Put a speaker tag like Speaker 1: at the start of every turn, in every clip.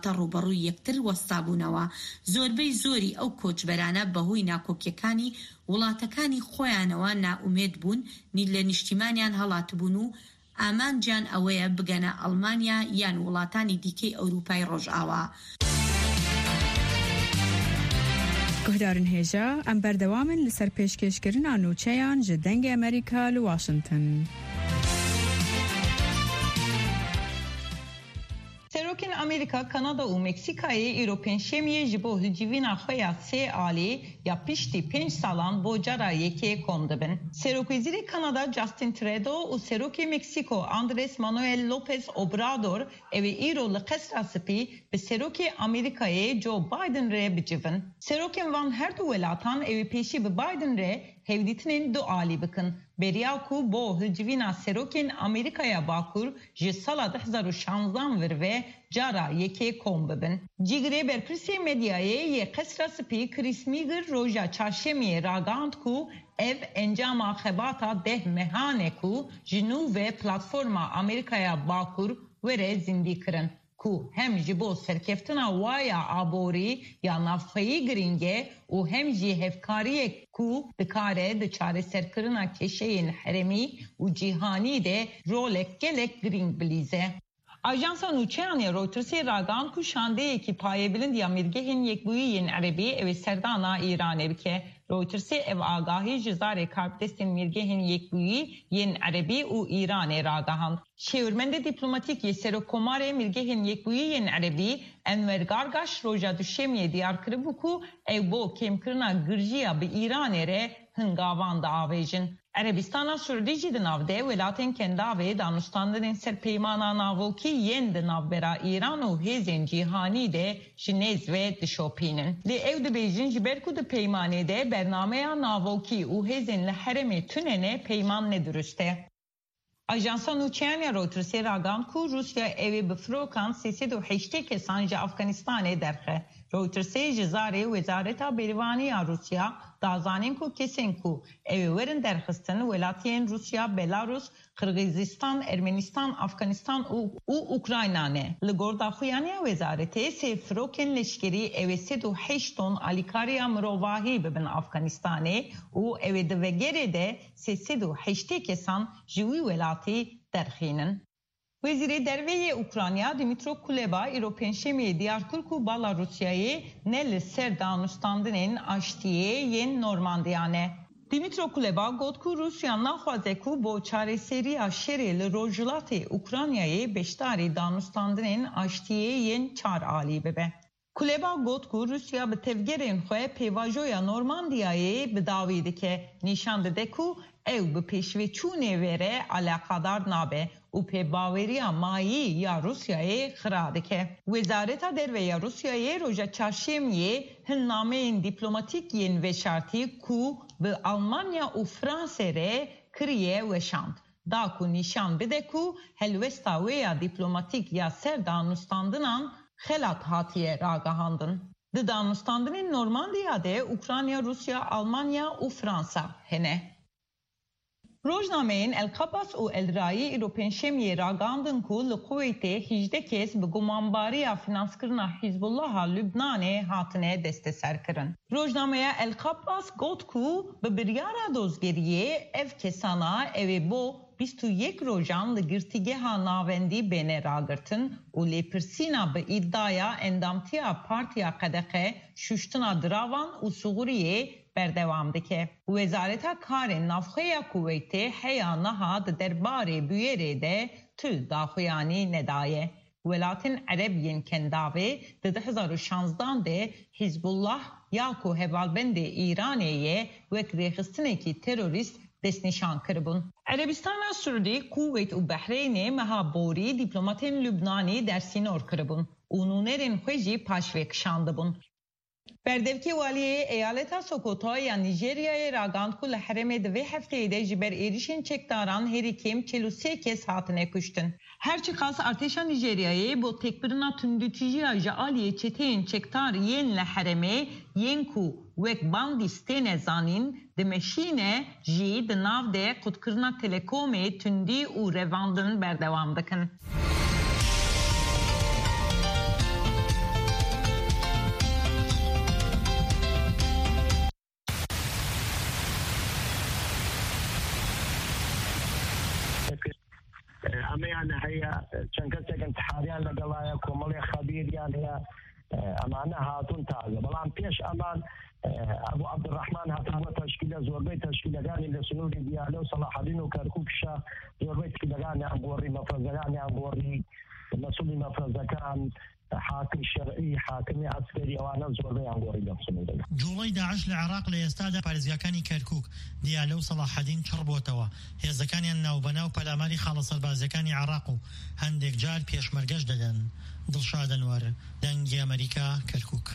Speaker 1: وڵاتە ڕوبەڕووی یەکتر وەستابوونەوە. زۆربەی زۆری ئەو کۆچبەرانە بەهۆی ناکۆکیەکانی وڵاتەکانی خۆیانەوە نائومێد بوون، لە نیشتیمانیان هەڵاتبوون و ئامانجیان ئەوەیە بگەنە ئەڵمانیا یان وڵاتانی دیکەی ئەوروپای ڕۆژئاوا.
Speaker 2: گهدارن هێژە ئەم بەردەوامن لەسەر پێشکەشکردنا نوچەیان ji dengê Amerîka li Washington.
Speaker 3: Serokên Amerîka, Kanada û Meksîkayê îro pênjşemiyê ji bo hicivîna xwe ya sê alî ya piştî 5 salan bo cara yekê kom dibin. Serokwezîrê Kanada Justin Trudeau û Serokê Meksîko Andrés Manuel López Obrador ew ê îro li qesra spî bi Serokê Amerîkayê Joe Biden re bicivin. Serokên van her du welatan ew ê pêşî bi Biden re hevdîtinên du alî bikin. Beriya ku bo hicivîna Serokên Amerîkaya Bakur ji sala 2016 vir ve cara yekê kom bibin. Cîgirê berpirsê medyayê yê qesra spî Chris Miguel roja çarşemiyê ragand ku ev encama xebata 10 mehane ku ji nû ve platforma Amerîkaya Bakur were zindî kirin. Ku hem ji bo serkeftina waya aborî ya navxeyî giringe û hem jî hevkariyek ku dikare di çareserkirina keşeyên heremî û cîhanî de rolek gelek giring bilîze. Ajansa Nûçeyanê Reutersê ragand ku şandeyekî payêbilind ya mirgehên yekbûyî yên Erebî ew ê serdana Îranê bike. Reutersê ev agahî ji zarê karpdestên mirgehên yekbûyî yên Erebî û Îranê ragihand. Şêwirmendê dîplomatîk yê Serokkomarê mirgehên yekbûyî yên Erebî Enver Gargaş roja duşemiyê diyar kiribû ku ew bo kêmkirina girjiya bi Îranê re hingavan diavêjin. Erebistana Sûdî jî di nav de welatên kendavê danûstandinên ser peymana navolkî yên di navbera Îran û hêzên cîhanî de ji nêz ve dişopînin. Lê ew dibêjin ji ber ku di peymanê de bernameya navolkî û hêzên li herêmê tunene peyman nedurist e. Ajansa Nûçeyaniya Reutersê ragand ku Rusya ew ê bi firokan 308 kesan ji Afganistanê derxe. Reutersê ji zarê Wezareta Berîvanî ya Rusya dazanîn ku kesên ku ew ê werin derxistin welatiyên Rusya, Belarus, Qirgîzistan, Ermenistan, Afganistan û Ukrayna ne. Li gor daxuyaniya wezaretê sê firokên leşkerî ew ê 308 ton alîkariya mirovahî bibin Afganistanê û ew ê di vegerê de 308 kesan ji wî welatî derxînin. Wezîrê Derveyê Ukrayna Dmytro Kuleba îro pênjşemiyê diyar kir ku bala Rusyayê ne li ser danûstandinên aştiyê yên Normandiya ne. Dmytro Kuleba got ku Rusya naxwaze ku bo çareseriya şerê li rojhilatê Ukraynayê beşdarî danûstandinên aştiyê yên 4 alî bibe. Kuleba got ku Rusya bi tevgerên xwe pêvajoya Normandiyayê bi dawî dike. Nîşan dide ku ew bi pêşveçûnê ve re alaqadar nabe û pêbaweriya mayî ya Rusyayê xira dike. Wezareta Derve Rusyayê roja çarşemiyê hin nameyên dîplomatîk yên veşartî ku bi Almanya û Fransê re kiriye weşand. Da ku nîşan bide ku helwesta wê ya dîplomatîk ya ser danûstandinan xelat hatiye ragahandin. Di danûstandinên Normandiya de Ukrayna, Rusya, Almanya û Fransa hene. Rojnameyên El Kabas û El Rayî îro pênjşemiyê ragandin ku li Kuweytê 18 kes bi gumanbariya finanskirina Hizbullaha Lübnanê hatine desteserkirin. Rojnameya El Kabas got ku bi biryara dozgeriyê ev kesana ew ê bo 21 rojan li girtîgeha navendî bêne ragirtin û lêpirsîna bi îdaya endamtiya Partiya Qedexe şuştina diravan û Sûriyê berdewam dike. Wezareta Karên Navxweya Kuweytê heya niha di derbarê bûyerê de tu daxuyanî nedaye. Welatên Ereb yên kendavê di 2016 de Hizbullah ya ku hevalbendê Îranê ye wek rêxistinekî terorîst destnîşan kiribûn. Erebistana Sûdî, Kuveyt û Behreyinê meha borî dîplomatên Lübnanî dersînor kiribûn û nûnerên xwe jî paşvê kişandibûn. Berdevkî waliyê eyaleta Sokoto ya Nîjeryayê ragand ku li herêmê di vê hefteyê de ji ber êrişên çekdaran herî kêm 43 kes hatine kuştin. Her çiqas artêşa Nîjeryayê bo têkbirina tundîtijiya ji aliyê çeteyên çekdar yên li herêmê yên ku wek bandî stêne zanîn dimeşîne jî di nav de qutkirina telekomê tundî û revandin berdewam dikin.
Speaker 4: أمانة هي شنكتك انتحاريان لقلايا كومالي خبير يعني أمانة هاتون تازة بلان بيش أمان أبو عبد الرحمن هاتون تشكيلة زوربي تشكيلة غاني لسنوري ديالو صلاح الدين وكركوكشا زوربي تشكيلة غاني أبوري مفرزغاني أبوري مسؤولي مفرزكان حاكم شرعي حاكم عسكري وانا زوربي أبوري لسنوري
Speaker 5: جوڵەی داعش لە عێراق لە ئێستادا پارێزگاکانی کەرکووک دیالە و سەلاحەدین چڕبووەتەوە هێزەکانیان ناوبەناو پەلاماری خاڵە سەربازەکانی عێراق و هەندێک جار پێشمەرگەش دەدەن. دڵشاد ئەنوەر دەنگی ئەمریکا کەرکووک.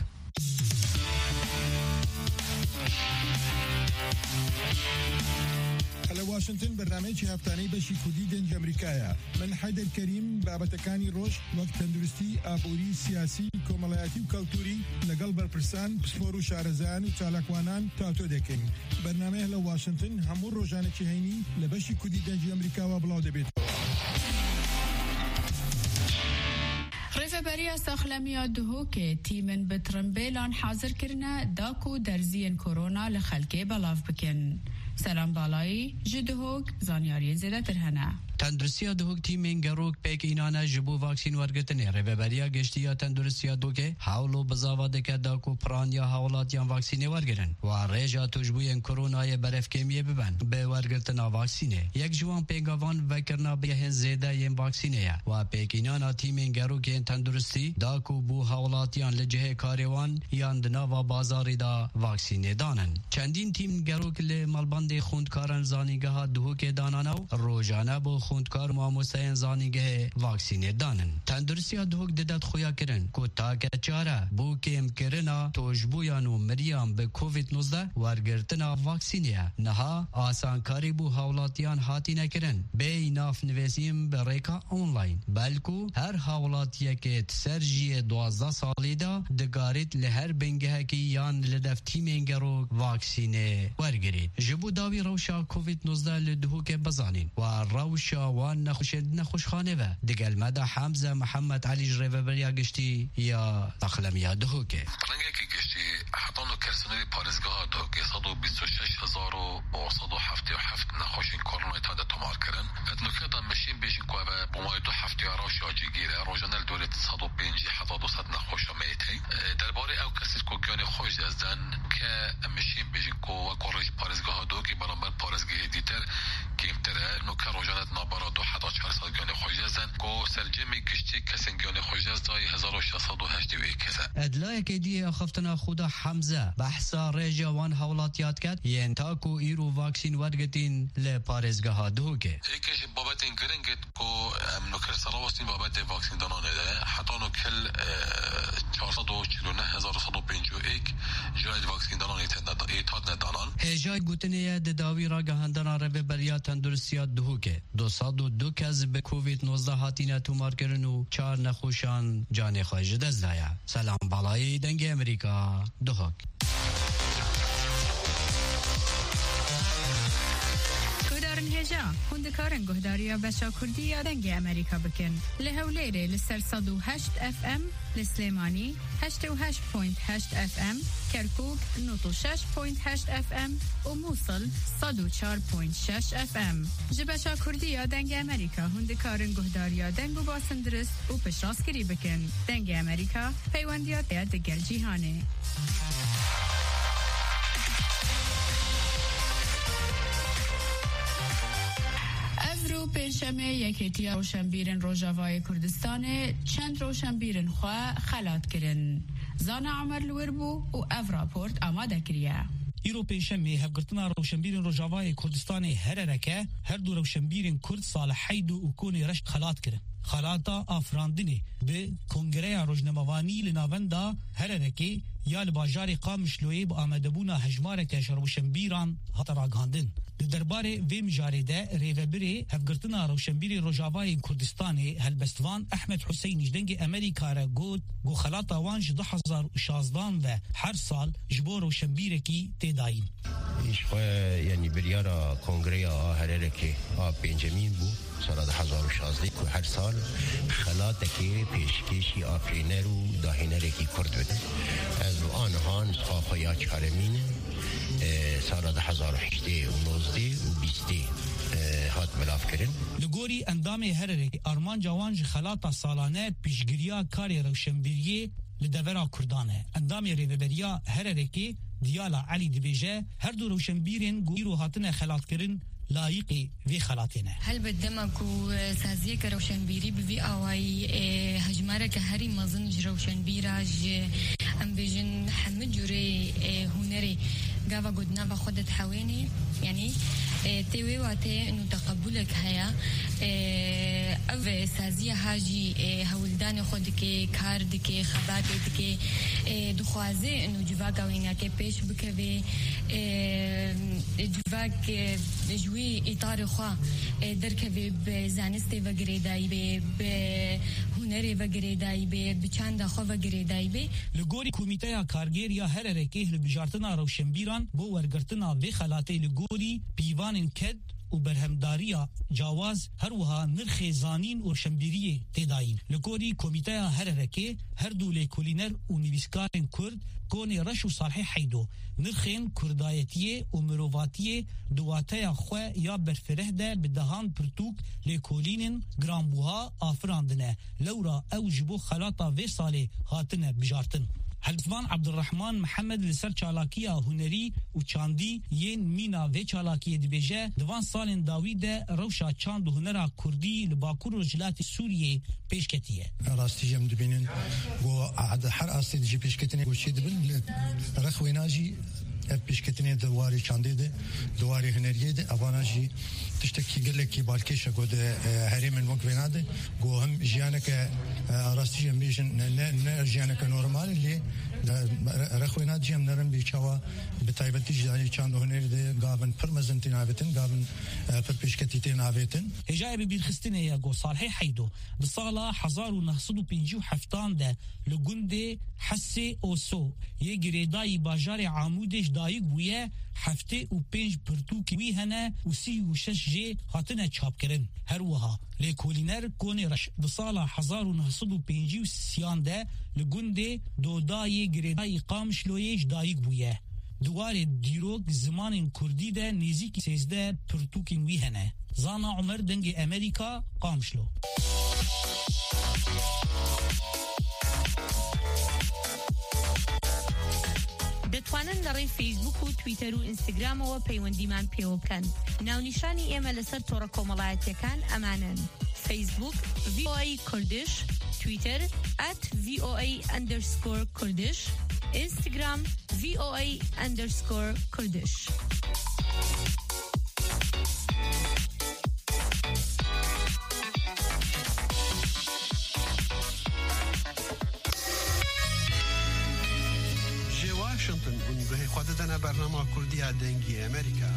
Speaker 6: لە واشنگتن بەرنامەیەکی هەفتانەی بەشی کوردی دەنگی ئەمریکایە. من حەیدەر کەریم بابەتەکانی ڕۆژ وەک تەندروستی، ئابووری، سیاسی، کۆمەڵایەتی و کەلتوری لەگەڵ بەرپرسان، پسپۆر و شارەزایان و چالاکوانان تاتۆ دەکەین. بەرنامەیە لە واشنگتن هەموو ڕۆژانێکی هەینی لە بەشی کوردی دەنگی ئەمریکاوە بڵاو دەبێتەوە.
Speaker 2: ڕێڤەبەریە ساخلەمیە دهۆکێ تیمن بە ترمبێلان حازرکردنە داکو دەرزیên کۆرۆنا لە خەلکێ بەڵاو بکەن. سلام بالایی ji dihok zaniyariyê zêdetir hene.
Speaker 7: تندرسیا دهوک تیمین گروک پیک اینانا جبو واکسین ورگتنی ریوبریا گشتیا تندرسیا دوکه حاولو بزاواده که داکو پرانیا حولاتیان واکسینه ورگرن و ریجا توجبوین کرونای برف کمیه ببن به ورگرتنا واکسینه یک جوان پیگاوان وکرنا به زیده ین واکسینه و پیک اینانا تیمین گروک تندرستی داکو بو حولاتیان لجه کاروان یان دناوا بازاری دا واکسینه دانن. چندین تیم گروک ل مالباند خوندکارن زانیگاه دهوک دانانو روزانه بو خوندکار ماموسین زانیگه واکسینه دانن. تندرسیا دهوک ددت خویا کرن کو تاکه چاره بو کم کرنا توجبویان و مریام به کووید 19 ورگرتنا واکسینه نها آسانکاری بو حولاتیان هاتی نکرن به ناف نویسیم به ریکا آنلاین بلکو هر حولاتیه که سرجی 12 سالی دا دگاریت لهر بنگه که یان لدف تیمین گرو واکسینه ورگرید. جبو داوی روشا کووید 19 لدهوک بزانین و روشا وان نخوشخانه و دگل مدا حمزه محمد علی جریوبریا گشتی یا اخلمیا دهوکه
Speaker 8: رنگه که گشتی حتانو کرسنوی پارزگاه دهوکه 126,177 نخوشین کرونا تاده تمار کرن ادنوکه دا مشین بیشین که بومای 2 راش آجی گیره روزانل دولت 105,200 نخوش میتی درباره او کسی که گیان خوش ازدن که مشین بیشین که وکورش پارزگاه دهوکه برانبر پارزگاه دیتر کمتره نوکه روزانت نابارا 2 سال گیان خوش ازدن که سرجمی گشتی کسی گیان خوش ازدای 1681 کسه
Speaker 7: ادلای که دیه خفتنا خدا حمزه بحثا ریجا وان حولاتیات کد ین تاکو ایرو واکسین ورگتین لپارزگاه دهوکه
Speaker 8: ایکش بابت این گرنگت که نوکر سراوستین بابت واکسین دانانه ده حتی نوکل 449,151 جاید واکسین دانانه ایتاد ندانان
Speaker 7: هجای گوتنیه داوی را گهندنا رو بریا تندرسیات دهوکه 202 کس به کووید 19 هاتینه تومار کرن و 4 نخوشان جان خواهج دزدایا. سلام بالای دنگ امریکا دهوک
Speaker 2: هجا هندکارن گهداریا بچا کردی یا دنگ امریکا بکن لهولیره لسر 108 اف ام لسلیمانی 88.8 اف ام کرکوک 96.8 اف ام و موصل 104.6 اف ام جبچا کردی یا دنگ امریکا هندکارن گهداریا دنگ و باسندرست و پشراسکری بکن دنگ امریکا پیوندیات یا دگر جیهانه رو پنجشنبه یکیتی روشنبیرن روجاوای کردستان چند روشنبیرن خواه خلات کرن زانا عمر لوربو و اف راپورت آماده کریه
Speaker 9: ایرو پنجشنبه هفگرتنا روشنبیرن روجاوای کردستان هررکه هر دو روشنبیرن کرد سال حید و کونی رشت خلات کرن خلاتا افراندنی به کنگره روزنامه‌وانی لناوندا هررکی یا لباجار قامشلوی با آمدبونا هجمار که روشنبیران هتراگاندن درباره وی مجارده ریوبری هفگرتنا روشنبیری روجاوای کردستان هلبستوان احمد حسینی جدنگ امریکا را گو خلاطا وانج 2016 و هر سال جبو روشنبیره کی تداین
Speaker 10: ایشخوا یعنی بریارا کنگره هررکی بنجامین بو سال 2016 که هر سال خلاطه که پیشکشی آفرینر و داهینره کی کرد بده از آنها نسخه یا چهارمینه سال 2018 و 19 و 20 هات بلاف کرن
Speaker 9: لگوری اندام هرره آرمان جوانج خلاطا سالانه پیشگیریا کاری روشنبیری لدورا کردانه اندام ریوبریا هرره که دیالا علی دبیجه هر دو روشنبیرین گویرو هاتنه خلاط کرن لایقی وی خلاطینه
Speaker 11: هل بدمك وسازيه كروشنبيري بفي اواي هجماره كهري مازن روشنبيراج ام بيجن حمد جوري هنري قاوا قدنا باخدت حواني يعني تيوي واتي انه تقبلك هيا او سازيه هاجي هولدان خودك كاردك خباتك دخوازه انه جواكا وينا كي بيش بكبي جواك جوي اطار خوا دركبي بزانستي وگريداي بهنري وگريداي بچند خو وگريداي
Speaker 9: لگوری کمیته کارگر یا هر رکه لبجارتنا روشنبیران بو ورگرتنا و خلاطه لگوری پیوان کد و برهمداریا جواز هر وها نرخ زانین و شنبیری تداین لگوری کمیته هر رکه هر دوله کولینر و نویسکارن کرد کونی رش و صالح حیدو نرخین کردایتیه و مرواتیه دواتای خواه یا برفره ده بدهان پرتوک لکولینن گرانبوها آفراندنه لورا او جبو خلاطا و ساله هاتنه بجارتن حلفوان عبدالرحمن محمد لسر چالاکیا هنری و چاندی ین مینا و چالاکی دبیجه دوان سالن داویده روشا چاند و هنرا کردی لباکور و جلات سوریه پیشکتیه
Speaker 12: راستی جم دبینن و هر آستی جی پیشکتنه و چی دبن رخویناجی پیشکتنه دواری چانده ده دواری هنریه ده اواناجی تشتکی گله کی بالکش گود هری من مکویناده گو هم جیانک راستی جم بیشن نه جیانک نورمال لی رخوینات جم نرم بیچوا بتایبتی جانی چاند هنری ده گابن پرمزنتین آویتن گابن پر پیشکتیتین آویتن
Speaker 9: هجای بیرخستنه یا گو صالح حیدو بسالا 1957 ده لگنده حسی اوسو یه گریدای باجار عمودش دایگ بویه هفته و 5 پرتوکی وی هنه و 36 جی هاتنه چاپ کرن هر وها لیکولینر کونی رش بسالا 1953 ده لگنده دودای گریدای قامشلویش دایگ بویه دوار دیروگ زمان کردی ده نزیکی 13 پرتوکی وی هنه زانا عمر دنگ امریکا قامشلو
Speaker 1: دەتوانن لەڕێی فیسبوک و تویتەر و ئینستاگرامەوە پەیوەندیمان پێوە بکەن. ناونیشانی ئێمە لەسەر تۆڕە کۆمەڵایەتیەکان ئەمانن: فیسبوک VOA کوردش، تویتەر @VOA_کوردش، ئینستاگرام VOA_کوردش.
Speaker 13: به خودتان برنامه کردی دنگی امریکا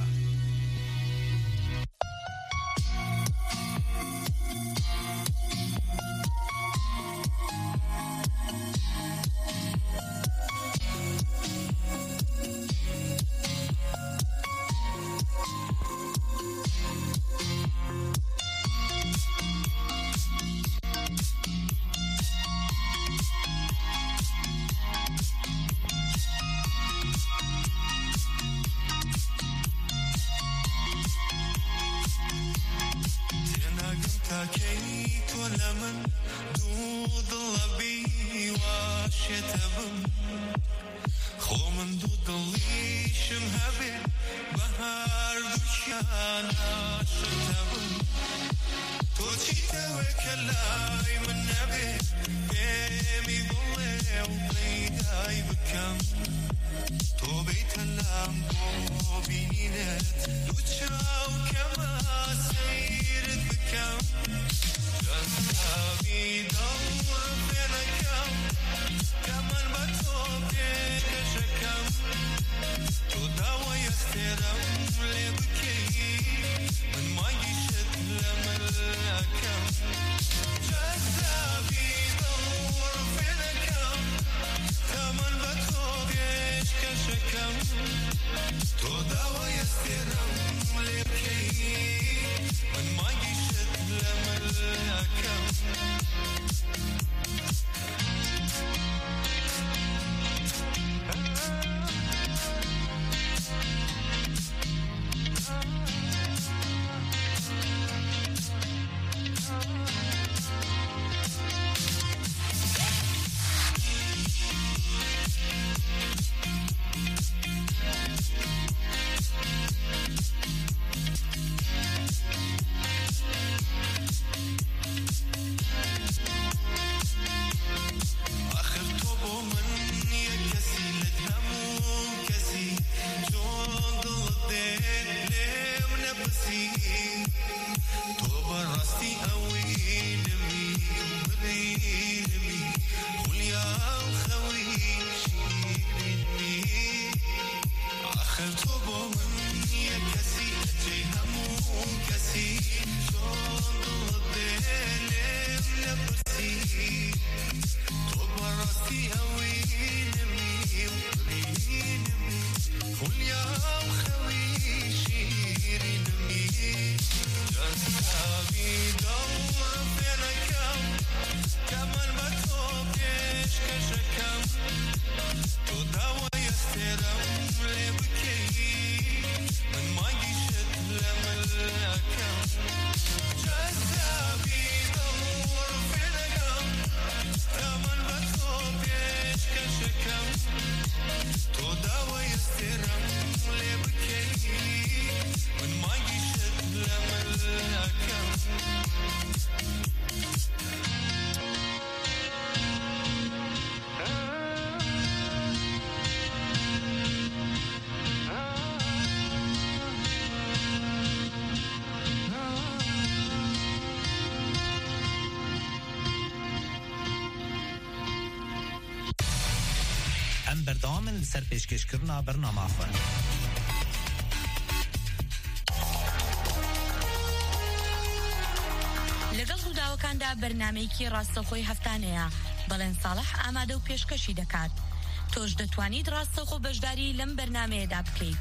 Speaker 14: ام بردامن لسر پیشکشکرنا برنامه خو
Speaker 1: لەگەڵ ڕووداوەکاندا بەرنامەیەکی ڕاستەوخۆی هەفتانەیە بەڵێن ساڵح ئامادە و پێشکەشی دەکات. تۆش دەتوانیت ڕاستەوخۆ بەشداری لەم بەرنامەیەدا بکەیت.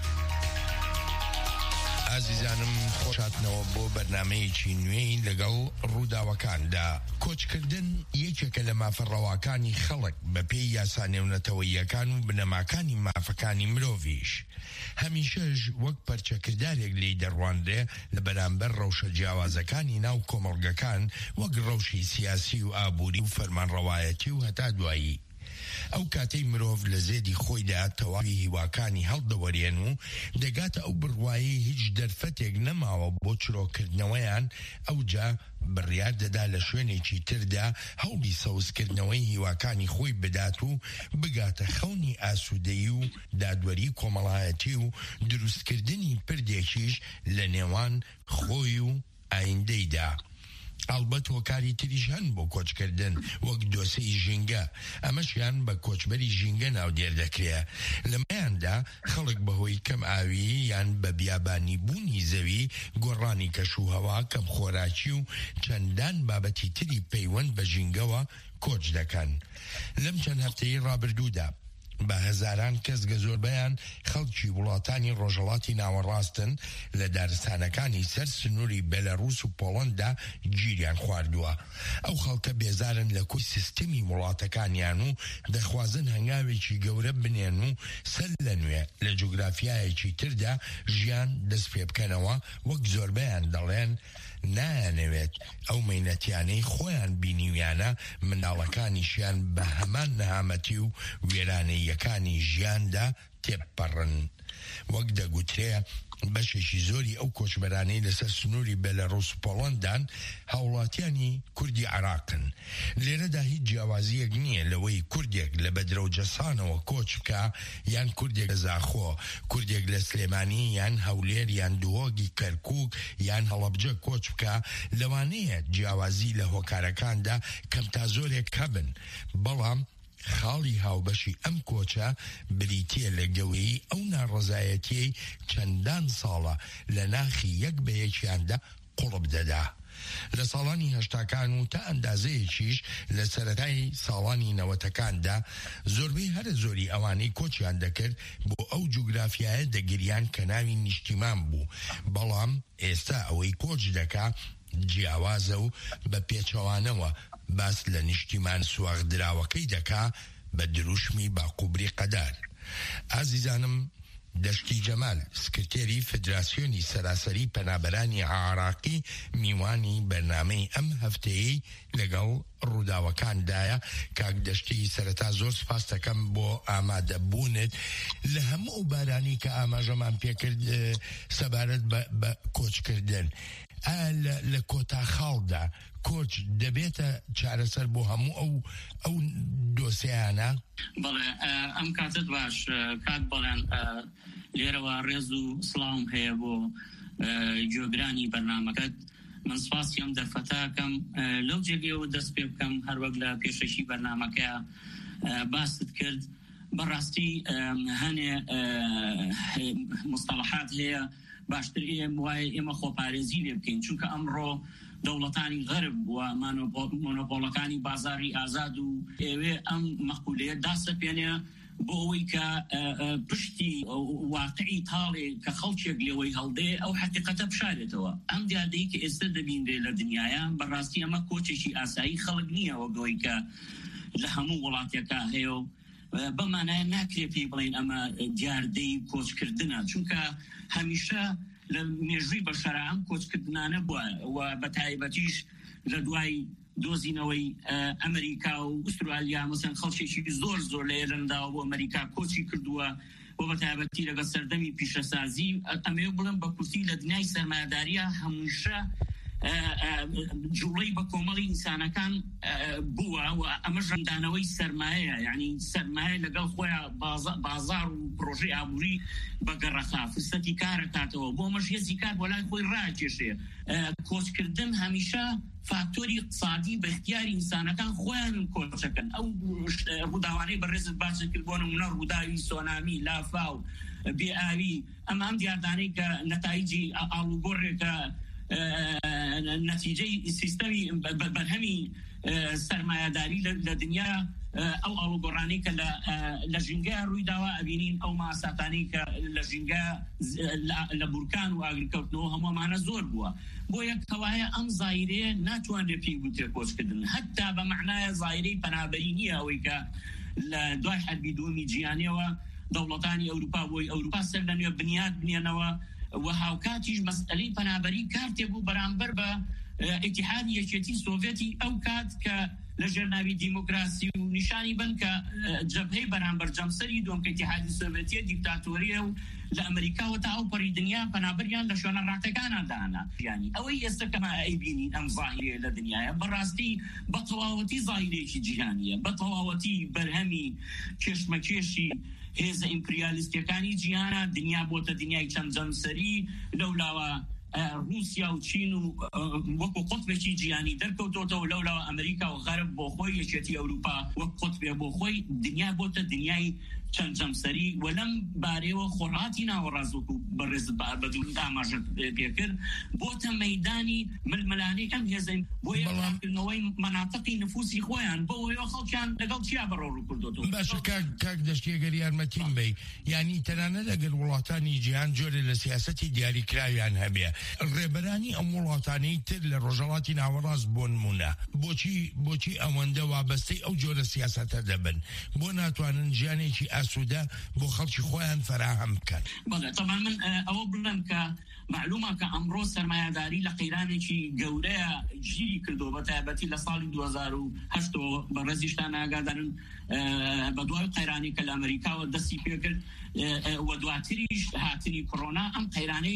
Speaker 15: ئازیزانم خۆشاتنەوە بۆ بەرنامەیەکی نوێی لەگەڵ ڕووداوەکاندا. کۆچکردن یەکێکە لە مافەڕەواکانی خەڵک بە پێی یاسا نێونەتەوەییەکان و بنەماکانی مافەکانی مرۆڤیش. هەمیشەش وەک پەرچەکردارێک لێی دەڕواندرێ لە بەرامبەر ڕەوشە جیاوازەکانی ناو کۆمەڵگەکان وەک ڕەوشی سیاسی و ئابووری و فەرمانڕەوایەتی و هەتا دوایی. ئەو کاتەی مرۆڤ لە زێدی خۆیدا تەواوی هیواکانی هەڵدەوەرێن و دەگاتە ئەو بڕوایی هیچ دەرفەتێک نەماوە بۆ چرۆکردنەوەیان، ئەوجا بڕیار دەدا لە شوێنێکی تردا هەوڵی سەوزکردنەوەی هیواکانی خۆی بدات و بگاتە خەونی ئاسوودەیی و دادوەری کۆمەڵایەتی و دروستکردنی پردێکیش لە نێوان خۆی و ئایندەیدا. ئەڵبەت هۆکاری تریش هەن بۆ کۆچکردن وەک دۆسەی ژینگە، ئەمەشیان بە کۆچبەری ژینگە ناودێر دەکرێ. لەمەیاندا خەڵک بەهۆی کەم ئاوی یان بە بیابانی بوونی زەوی، گۆڕانی کەشوهەوا، کەم خۆراکی و چەندان بابەتی تری پەیوەند بە ژینگەوە کۆچ دەکەن. لەم چەند هەفتەی ڕابردوودا بە هەزاران کەس گەزۆربەیان خەڵکی وڵاتانی ڕۆژهەڵاتی ناوەڕاستن لە دارستانەکانی سەر سنووری بێلاڕووس و پۆڵەندا گیریان خواردووە. ئەو خەڵکە بێزارن لە کۆی سیستەمی وڵاتەکانیان و دەخوازن هەنگاوێکی گەورە بنێن و سەر لە نوێ لە جوگرافیایەکی تردا ژیان دەست پێ بکەنەوە، وەک زۆربەیان دەڵێن نایانەوێت ئەو مەینەتیانەی خۆیان بینیویانە منداڵەکانیشیان بە هەمان نەهامەتی و وێرانەیەکانی ژیاندا تێپەڕن. وەک دەگوترێ بەشێکی زۆری ئەو کۆچبەرانەی لەسەر سنووری بێلاڕووس و پۆڵەندان هاوڵاتیانی کوردی عێراقن. لێرەدا هیچ جیاوازیەک نییە لەوەی کوردێک لە بەدرەوجەسانەوە کۆچ بکە یان کوردێک لە زاخۆ، کوردێک لە سلێمانی یان هەولێر یان دووەگی کەرکووک یان هەڵەبجە کۆچ بکە. لەوانەیە جیاوازی لە هۆکارەکاندا کەم تا زۆرێک هەبن، بەڵام خاڵی هاوبەشی ئەم کۆچە بریتیە لە گەوەی ئەو ناڕەزایەتیەی چەندان ساڵە لە ناخی یەک بە یەکیاندا قوڵب دەدا. لە ساڵانی هەشتاکان و تا ئەندازەیەکیش لە سەرەتای ساڵانی نەوەتەکاندا زۆربەی هەرە زۆری ئەوانەی کۆچیان دەکرد بۆ ئەو جوگرافیایە دەگریان کە ناوی نیشتیمان بوو. بەڵام ئێستا ئەوەی کۆچ دەکا جیاوازە و بە پێچەوانەوە باس لە نیشتیمان سواغدراوەکەی دەکا بە دروشمی باقوبری قەدار. ئازیزانم، دەشتی جەمال سکرتێری فدراسیۆنی سەراسەری پەنابەرانی عێراقی میوانی بەرنامەی ئەم هەفتەیەی لەگەڵ ڕووداوەکاندایە. کاک دەشتی، سەرەتا زۆر سپاس دەکەم بۆ ئامادەبوونت لە هەموو ئەو بارانی کە ئاماژەمان پێکرد سەبارەت بە کۆچکردن. لە کۆتا خاڵدا کۆچ دەبێتە چارەسەر بۆ هەموو ئەو دۆسیانە؟
Speaker 16: بەڵێ، ئەم کاتت باش کات بەڵێن لێرەوە ڕێز و سڵاوم هەیە بۆ گوێگرانی بەرنامەکەت. من سپاسیم دەرفەتاکەم لەو جێگەیەوە دەست پێ بکەم هەروەک لە پێشەشی بەرنامەکە باست کرد. بەڕاستی هەنێ مستەڵەحات هەیە باشتر وایە ئێمە خۆپارێزی لێ بکەین، چونکە ئەمڕۆ دەوڵەتانی غەرب و مۆنۆپۆڵەکانی بازاری ئازاد و ئێوێ ئەم مەقولەیە داسەپێنێ بۆ ئەوەی کە پشتی واقعی تاڵێ کە خەڵکێک لێوەی هەڵدێ ئەو حقیقەتە بشارێتەوە. ئەم دیادەی کە ئێستا دەبینرێ لە دنیایە بەڕاستی ئەمە کۆچێکی ئاسایی خەڵک نییە وەگەوەی کە لە هەموو وڵاتێکە هەیە و بەمانایە ناکرێ پێی بڵێن ئەمە دیاردەی کۆچکردنە، چونکە هەمیشە لە مێژووی بەشەرە ئەم کۆچکردنانە بووە و بە تایبەتیش لە دوای دۆزینەوەی ئەمریکا و ئوسترالیا مەسەن خەڵکێکی زۆر لە ئێرەندا بۆ ئەمریکا کۆچی کردووە و بە تایبەتی لەگە سەردەمی پیشەسازی. ئەمێ بڵم بە کورتی لە دنیای سەرمایەداریە هەمووشە جوڵەی بە کۆمەڵی ئینسانەکان بووە و ئەمەش ڕەندانەوەی سەرمایەیە، یعنی سەرمایە لەگەڵ خۆیان بازار و پرۆژەی ئابووری بەگەڕەخا فرسەتی کارەکاتەوە بۆ ئەمەش هێزی کار بۆ لای خۆی ڕاکێشێ. کۆچکردن هەمیشە فاکتۆری اقتصادی بە اختیاری ئینسانەکان خۆیان کۆچەکەن. ئەو ڕووداوانەی بەڕێزت باسی کرد بۆ نمونە ڕووداوی سۆنامی، لافاو، بێئاوی، ئەمە ئەم دیاردانەی کە نەتایجی ئاڵوگۆڕێکە نەتیجەی سیستەمی بەرهەمی سەرمایەداری لە دنیا ئەو ئاڵوگۆڕانەی کە لە ژینگە ڕووی داوە ئەبینین ئەو ماساتانی کە لە ژینگە لە بورکان و ئاگرکەوتنەوە هەموومانە زۆر بووە. بۆ یەکەوایە ئەم زایرەیە ناتوانێت پێی بوتێ کۆچکردن، هەتا بە معنایە زایرەی پەنابەری نییە ئەوەی کە لە دوای حەربی دووەمی جیهانیەوە دەوڵەتانی ئەوروپا بۆی ئەوروپا سەر لە نوێ بنیاد بنێنەوە و هاوکاتیش مەسئلەی پەنابەری کارتێ بوو بەرامبەر بە ئیتیحادی یەکێتی سۆڤێتی ئەو کات کە لە ژێرناوی دیموکراسی و نیشانی بن کە جەبهەی بەرامبەر جەمسەری دووەم کە ئیتیحادی سۆڤێتیە دیکتاتۆریە و لە ئەمریکاوە تا ئەو پەڕی دنیا پەنابەریان لە شوێنە ڕاتەکانان دانا. یعنی ئەوەی ئێستا کەما ئەیبینین ئەم زاهیرەیە لە دنیاە بەڕاستی بە تەواوەتی زاهیرەیەکی جیهانیە، بە تەواوەتی بەرهەمی کێشمەکێشی هێزە ئیمپریالیستیەکانی جیهانە. دنیا بۆتە دنیای چەند جەمسەری، لەولاوە رووسیا و چین و وەکو قوتبێکی جیهانی دەرکەوتۆتەوە، لەولاوە ئەمریکا و غەرب بۆ خۆی، یەکێتی ئەوروپا وەک قوتبێ بۆ خۆی، دنیا بۆتە دنیای چەند جەمسەری و لەم بارەیەوە خۆڕاتی ناوەڕاست وەکو بەڕێز بەدوون ئاماژە پێکرد بۆتە مەیدانی ململانەی ئەم هێزە بۆ یەککردنەوەی مەناتقی نفوسی خۆیان بۆەوەی خەڵکیان لەگەڵ چیا بەڕۆ کردوتەوە.
Speaker 15: باشە کاک دەشتێگەر یارمەتیم بی، یعنی تەنانەت ئەگەر وڵاتانی جیهان جۆرە لە سیاسەتی دیاریکراویان هەبێ، ڕێبەرانی ئەم وڵاتانەی تر لە ڕۆژهەڵاتی ناوەڕاست بۆ نمونە بۆچی ئەوەندە وابەستەی ئەو جۆرە سیاسەتە دەبن؟ بۆ ناتوانن ژیانێکی ئاسوودە بۆ خەڵکی خۆیان فراهم بکەن؟
Speaker 16: بەڵێ طبعا من ئەوە بڵێم کە معلومە کە ئەمڕۆ سەرمایەداری لە قەیرانێکی گەورەیە گیری کردو، بە تایبەتی لە ساڵی 2008 بەڕێزیشتان ئاگادارن بە دوای قەیرانی کە لە ئەمریکاوە دەستی پێکرد و دواتریش هاتنی کۆڕۆنا ئەم قەیرانەی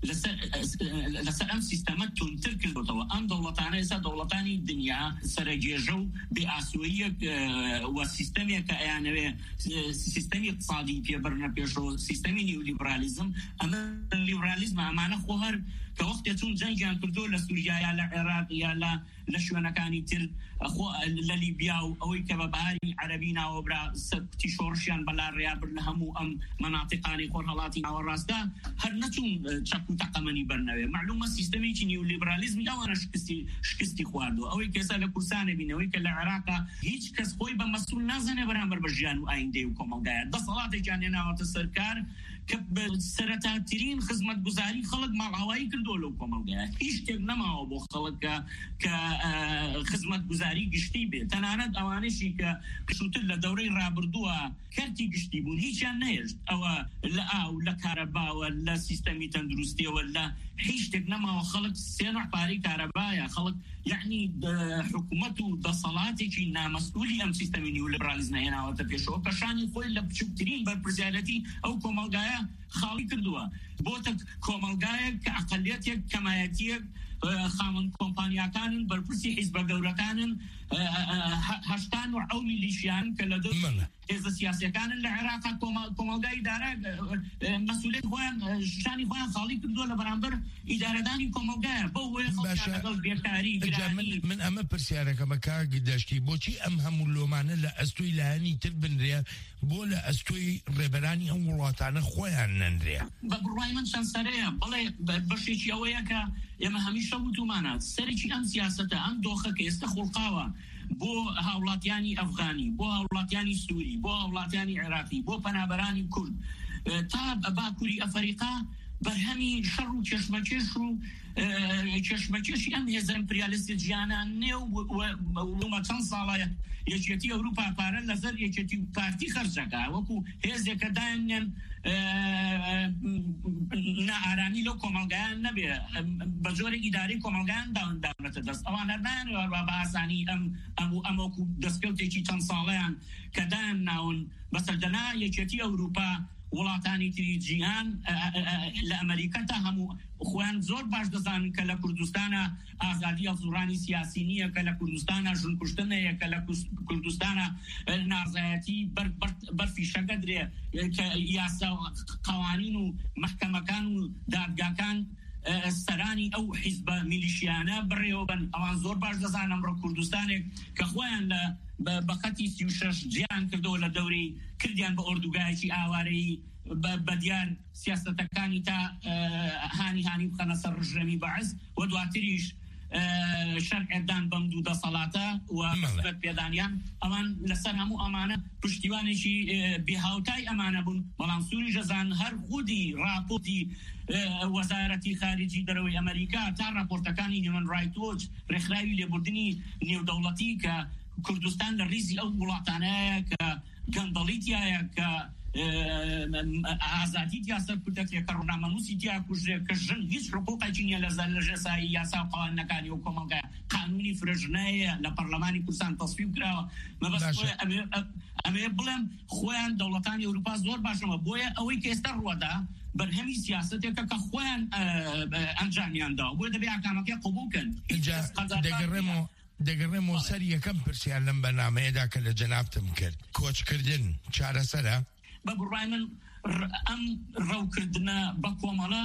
Speaker 16: لەسەر ئەم سیستەمە تونتر کردوتەوە. ئەم دەوڵەتانە ئێستا دەوڵەتانی دنیا سەرەگێژە و بێئاسوویەک و سیستەمێک کە ئەیانەوێ سیستەمی اقتصادی پێبڕنە پێشەوە، سیستەمی نیولیبرالیزم. ئەمە لیبرالیزم ئەمانە خۆ هەر کە وەختێ چون جەنگیان کردو لە سووریا یا لە عێراق یا لە شوێنەکانی تر لە لیبیا و ئەوەی کە بە بەهاری عەرەبی ناوەبرا سەرکوتی شۆڕشیان بەلا ڕێیابر لە هەموو ئەم مەناطقانی خۆرهەڵاتی ناوەڕاستە هەر نەچوون چەک و تەقەمەنی بەرنەوێ. معلومە سیستەمێکی نیولیبرالیزمی ئەوانە شکستی خواردووە. ئەوەی کە ئێستا لە کورسانە بینەوەی کە لە عێراقا هیچ کەس خۆی بە مەسئول نازانێ بەرامبەر بە ژیان و ئایندەی و کۆمەڵگایە. دەسەڵاتێکیان هێناوەتە سەرکار کە سەرەتاترین خزمەتگوزاری خەڵک ماڵئاوایی کردووە لەو کۆمەڵگایە. هیچ شتێک نەماوە بۆ خەڵک کە خزمەتگوزاری گشتی بێت. تەنانەت ئەوانشی کە پشووتر لە دەورەی ڕابردووە کەرتی گشتی بوون هیچیان نەهێشت. ئەوە لە ئاو، لە کارەباوە، لە سیستەمی تەندروستیەوە، لە هیچ شتێک نەماوە. خەڵک سێنوع پارەی کارەبایە. خەڵک یعنی حکوومەت و دەسەڵاتێکی نامەسئولی ئەم سیستەمی نیولیبرالیزمە هێناوەتە پێشەوە کە شانی خۆی لە بچووکترین بەرپرسیارەتی ئەو کۆمەڵگایە خاڵی کردووە. بۆتە کۆمەڵگایەک کە ئەقەلیەتێک کەمایەتیەک خاوەن کۆمپانیاکانن، بەرپرسی حیزبە گەورەکانن، 80 میلیشیان کە لە هێزە سیاسیەکانن لە عێراقا کۆمەڵگای ئیدارە مەسئولیت خۆیان شانی خۆیان خاڵی کردووە لە بەرامبەر ئیدارەدانی کۆمەڵگایە. بۆ هۆی خەڵکیان لەگەڵ بێکاری گرانی.
Speaker 15: من ئەمە پرسیارەکەمە کاک دەشتی، بۆچی ئەم هەموو لۆمانە لە ئەستۆی لایەنی تر بنرێ بۆ لە ئەستۆی ڕێبەرانی ئەم وڵاتانە خۆیان نەنرێ؟
Speaker 16: بە بڕوای من چەند سەرەیە بەڵێ بەشێکی ئەوەیە کە ئێمە هەمیشە وتومانە سەرێکی ئەم سیاسەتە، ئەم دۆخە کە ئێستا خوڵقاوە بۆ هاوڵاتیانی ئەفغانی، بۆ هاوڵاتیانی سووری، بۆ هاوڵاتیانی عێراقی، بۆ پەنابەرانی کورد تا باکووری ئەفریقا بەرهەمی شەڕ و کێشمەکێش و کێشمەکێشی ئەم هێزە ئیمپریالیستی جیهانان نێو ومە چەند ساڵە یەکێتی ئەوروپا پارە لەسەر یەکێتی پارتی خەرجەکە وەکو هێزێکە دایانێن نائارامی لەو کۆمەڵگایان نەبێ، بە جۆرێک ئیداری کۆمەڵگایان داونەتە دەست. ئەوانە نایانێوە بە ئاسانی ئەمەوەکو دەستکەوتێکی چەند ساڵەیان کە دایان ناون بەسەردەنا یەکێتی ئەوروپا وڵاتانی تری جیهان لە ئەمریکا تا هەموو خۆیان زۆر باش دەزانن کە لە کوردستانە ئازادی هەڵسوڕانی سیاسی نییە، کە لە کوردستانە ژنکوشتنەیە، کە لە کوردستانە نارزایەتی بەرفی شەگەدرێ، کە یاسا قوانین و مەحکەمەکان و دادگاکان سەرانی ئەو حیزبە میلیشیانە بڕێوە بن. ئەوان زۆر باش دەزانن ئەمڕۆ کوردستانێک کە خۆیان لە بەخەتی 36 جیان کردەوە لە دەوری کردیان بە ئۆردوگایەکی ئاوارەیی بەدیان سیاستەکانی تا هانی بخەنە سەر ڕژێمی بەعز و دواتریش شەرعێدان بەم دوو دەسەڵاتە و مەسبەت پێدانیان. ئەمان لەسەر هەموو ئەمانە پشتیوانێکی بێهاوتای ئەمانە بوون. بەڵام سووری ژەزان هەر خودی راپۆرتی وەزارەتی خارجی دەرەوەی ئەمریکا تا راپۆرتەکانی هیومن ڕایت وۆچ ڕێکخراوی لێبوردنی نێودەوڵەتی کە کوردستان لە ڕیزی ئەو وڵاتانەیە کە گەندەڵیتیایە، کە ئازادی دیاسەر کوردەکرێت، کە ڕۆنامەنووسی دیا کوژرێت، کە ژن هیچ حقوقێکی نییە لە ژێسایی یاسا و قوانینەکانی و کۆمەڵگە قانونی فرژنەیە لە پەرلەمانی کوردستان تەصویب کراوە. مەبەست ئەمێ بڵێم خۆیان دەوڵەتانی ئەوروپا زۆر باشەوە بۆیە ئەوەی کە ئێستا ڕوەدا بەرهەمی سیاستێکە کە خۆیان ئەنجامیانداوە، بۆیە دەبێ ئاکامەکە قبولکەن.
Speaker 15: دەگەڕێمەوە سەر یەکەم پرسیار لەم بەرنامەیەدا کە لە جەنابتم کرد، کۆچکردن چارەسەرە؟
Speaker 16: بە بڕای من ئەم ڕەوکردنە بە کۆمەڵە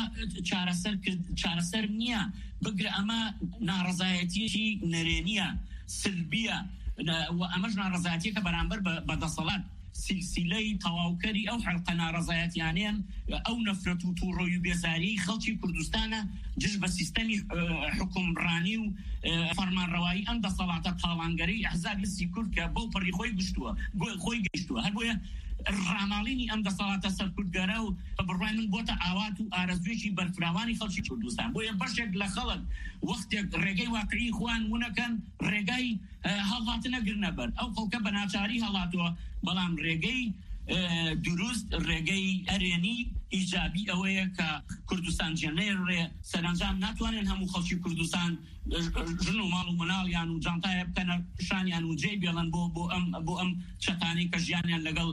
Speaker 16: چارەسەر نییە. بگرە ئەمە ناڕەزایەتیەکی نەرێنیە، سلبیە، و ئەمەش ناڕەزایەتیەکە بەرامبەر بە دەسەڵات سلسلەی تەواوکەری ئەو حەلقە ناڕەزایەتیانەیەن. ئەو نەفرەت و تووڕۆی و بێزاری خەڵکی کوردستانە جژ بە سیستەمی حکومڕانی و فەرمانڕەوایی ئەم دەسەڵاتە تاڵانگەری ئەحزاب لسی کورد کە بەو پەڕی خۆی گەیشتووە. هەر بۆیە ڕاماڵینی ئەم دەسەڵاتە سەرکوردگەرە و بڕای من بۆتە ئاوات و ئارەزوێکی بەرفراوانی خەڵکی کوردستان. بۆیە بەشێک لە خەڵک وەختێک ڕێگەی واقعی خوان ونەکەن، ڕێگای هەڵهاتنە گرنەبەر. ئەو خەڵکە بە ناچاری هەڵاتوە، بەڵام ڕێگەی دروست، ڕێگەی ئەرێنی ئیجابی ئەوەیە کە کوردستان جێنێڕێ. سەرنجام ناتوانێن هەموو خەڵکی کوردستان ژن و ماڵ و مناڵیان و جانتایە بکەنە شانیان و جێ بێڵن بۆ ئەم چەتانی کە ژیانیان لەگەڵ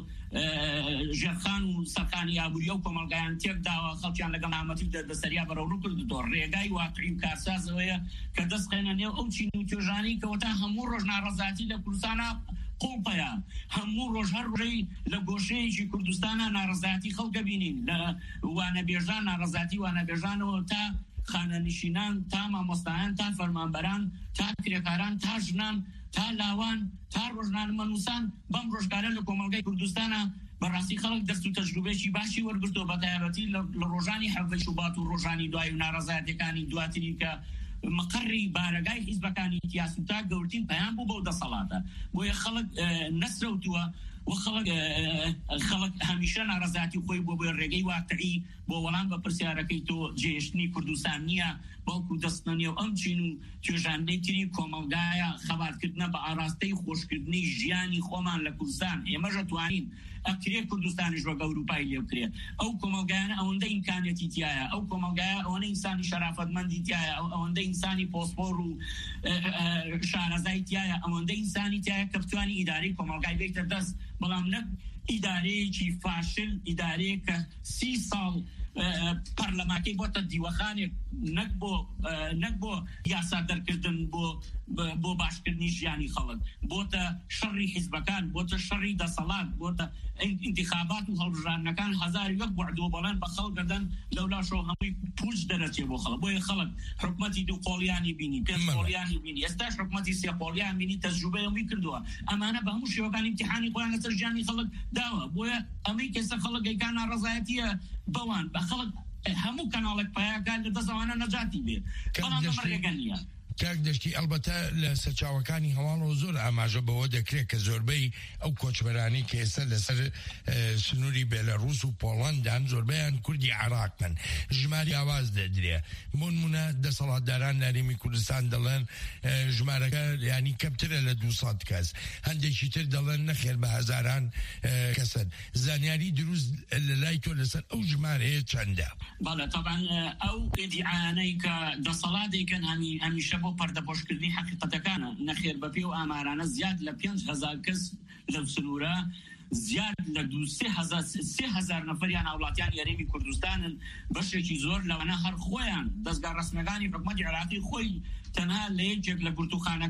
Speaker 16: ژێرخان و سەرخانی ئابووری و کۆمەڵگایان تێکداوە، خەڵکیان لەگەڵ نامەتی دەسەریا بەرەو کردووە. ڕێگای واقعی و کارسازەوەیە کە دەستخێنە نێو ئەو چین و توێژانی کەوەتا هەموو ڕۆژ ناڕەزاتی لە کوردستانە قوڵپەیە. هەموو ڕۆژ هەر ڕێی لە گۆشەیەکی کوردستانە ناڕەزاتی خەڵکە بینین، لە وانەبێژان ناڕەزاتی وانەبێژانەوە تا خانەنشینان، تا مامۆستایان، تا فەرمانبەران، تا کرێکاران، تا ژنان، تا لاوان، تا ڕۆژنامەنووسان بەم ڕۆژگارە لە کۆمەڵگەی کوردستانە بەڕاستی خەڵک دەست و تەجروبێکی باشی وەرگرتووە، بە تایبەتی لە ڕۆژانی حەڤەی شوبات و ڕۆژانی دوای و ناڕەزایەتەکانی دواتری کە مەقڕی بارەگای حیزبەکانی تیاسوتا گەورترین پەیام بوو بەو دەسەڵاتە. بۆیە خەڵک نەسرەوتووە و خەڵک هەمیشە ناڕەزاتی خۆی بۆ ڕێگەی واقعی بۆ وەڵام بە پرسیارەکەی تۆ جێشتنی کوردستان نییە، بەڵکو دەستنەنیە ئەم چین و توێژانەی تری کۆمەڵگایە خەباتکردنە بە ئاراستەی خۆشکردنی ژیانی خۆمان لە کوردستان. ئێمەژە توانین ئەکرێ کوردستانیش وەک ئەوروپای لێ بکرێت. ئەو کۆمەڵگایانە ئەوەندە ئیمکانێتی تایە، ئەو کۆمەڵگایە ئەوەنە ئینسانی شەرافەتمەندی تایە، ئەوەندە ئینسانی پۆسپۆر و شارەزای تایە، ئەوەندە ئینسانی تایە کە بتوانی ئیدارەی کۆمەڵگای بێتە دەست. بەڵام نەک ئیدارەیەکی فاشل، ئیدارەیە کە 30 ساڵ پەرلەماکەی بۆتە دیوەخانێک، نەک بۆ یاسا دەرکردن بۆ باشکردنی ژیانی خەڵک، بۆتە شەڕی حیزبەکان، بۆتە شەڕی دەسەڵات، بۆتە انتخابات و هەڵبژاردنەکان هەزار وەک بوعدوە بەڵێن بە خەڵکردن لەولاشەوە هەمووی پوچ دەرەچێ بۆ خەڵک. بۆیە خەڵک حکومەتی دوو قۆڵیانی بینی، پێنج قۆڵیانی بینی، ئێستاش حکومەتی سێ قۆڵیان بینی، تەجروبەیەوی کردووە. ئەمانە بە هەموو شێوەکان ئیمتیحانی خۆیان لەسەر ژیانی خەڵک داوە. بۆیە ئەمەی کەسە خەڵک ئەیکا ناڕەزایەتیە بەوان بە خەڵک هەموو کەناڵێک پایاکان لە دەستەوانە نەجاتی بێت. بەڵام ئەمە ڕێگە نییە.
Speaker 15: کاک دەشتی ئەلبەتە لە سەرچاوەکانی هەواڵەوە زۆر ئاماژە بەوە دەکرێت کە زۆربەی ئەو کۆچبەرانی کە ئێستا لەسەر سنووری بێلەڕووس و پۆڵەندان زۆربەیان کوردی عێراقن، ژماری ئاواز دەدرێ. بۆ نمونە دەسەڵاتداران ناریمی کوردستان دەڵێن ژمارەکە ینی کەمترە لە 200 کەس، هەندێکی تر دەڵێن نەخێر بە هەزاران کەسن. زانیاری دروست لە لای تۆ لەسەر ئەو ژمارەیە چەندە؟
Speaker 16: بەڵێ طبعاً ئەو ئیدعاانەی کە دەسەڵاتێکن هەمیشە بۆ پەردەپۆشکردنی حقیقەتەکانە، نەخێر بەپێ و ئامارانە زیاد لە 5,000 کەس لەو سنوورە زیاد لە 3,000 نەفەریان هاوڵاتیان یاریمی کوردستانن بەشێکی زۆر لەوانە هەر خۆیان دەستگا ڕسمیەکانی حکومەتی عێراقی خۆی تەنها لە یەکێک لە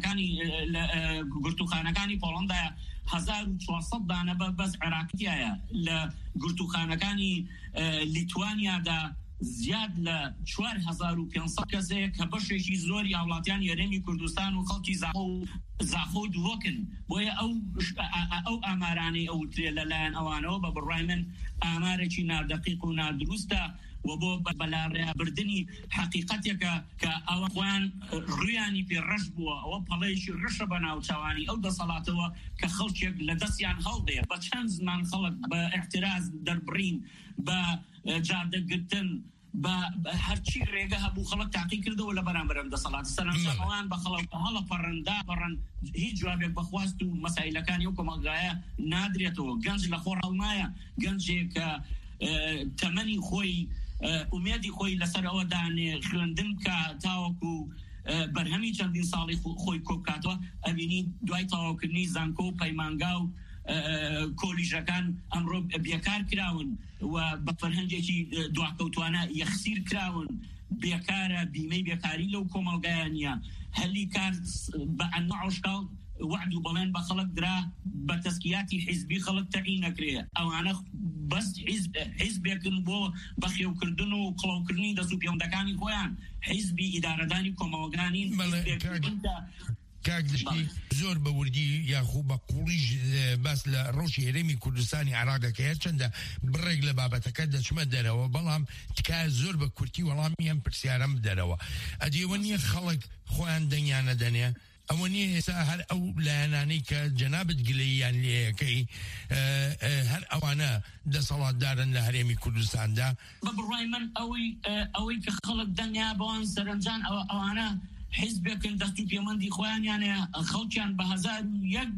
Speaker 16: گورتوخانەکانی پۆڵەندایە 1400 دانە بەس عێراقیایە لە گورتوخانەکانی لیتوانیادا زیاد لە 4500 کەسەیە کە بەشێکی زۆری هاوڵاتیان یاریمی کوردستان و خەڵکی زاخۆ دووەکن بۆیە ئەو ئامارانەی ئەوترێ لەلایەن ئەوانەوە بە بڕای من ئامارێکی نادەقیق و نادروستە و بۆ بەلاڕێبردنی حقیقەتێکە کە ئەوە خۆیان ڕویانی پێڕەش بووە ئەوە پەڵەیەکی ڕەشە بە ناوچاوانی ئەو دەسەڵاتەوە کە خەڵکێک لە دەستیان هەڵدەیە بە چەند زمان خەڵک بە احتراز دەربڕین بە جادەگرتن بە هەرچی ڕێگە هەبوو خەڵک تاقی کردەوە لە بەرامبەرم دەسەڵات سەرنجەمەوان بە خەڵک هەڵە پەڕەن هیچ جوابێک بەخواست و مەسائلەکانی ئەو کۆمەلگایە نادرێتەوە گەنج لە خۆ ڕاومایە گەنجێک کە تەمەنی خۆی ئومێدی خۆی لەسەرەوە دانێ خوێندن کە تاوەکو بەرهەمی چەندین ساڵی خۆی کۆبکاتەوە ئەبینی دوای تاواکردنی زانکۆ و پەیمانگا و کۆلیژەکان ئەمڕۆ بێکار کراون و بە فەرهەنگێکی دواکەوتوانە یەخسیر کراون بێکارە بیمەی بێکاری لەو کۆمەڵگایانە هەلی کار بە ئەنواع ئەشکاڵ وعد و بەڵێن بە خەڵک درا بە تەسکیاتی حیزبی خەڵک تەعین نەکرێ ئەوانە بەس حیزبێکن بۆ بەخێوکردن و قڵاوکردنی دەست و پەیوەندەکانی خۆیان حیزبی ئیدارەدانی کۆمەڵگانین
Speaker 15: کاکدشتی زۆر بە وردی یاخوو بە قوڵیش باس لە ڕۆژی هەرێمی کوردستانی عێراقەکە هەرچەندە بڕێک لە بابەتەکە دەچمە دەرەوە بەڵام تکایە زۆر بە کورتی وەڵامی ئەم پرسیارەم دەرەوە ئەدیەوە نییە خەڵک خۆیان دەنگیانە دەنێ ئەوە نییە ئێستا هەر ئەو لایەنانەی کە جەنابەت گلەییان لێیەکەی هەر ئەوانە دەسەڵاتدارن لە هەرێمی کوردستاندا
Speaker 16: بە بڕای من ئەوەی کە خەڵک دەنگیا بەوان سەرنجان ئەوانە حیزبێکن دەست و پەیوەندی خۆیانیانە خەڵکیان بە 1001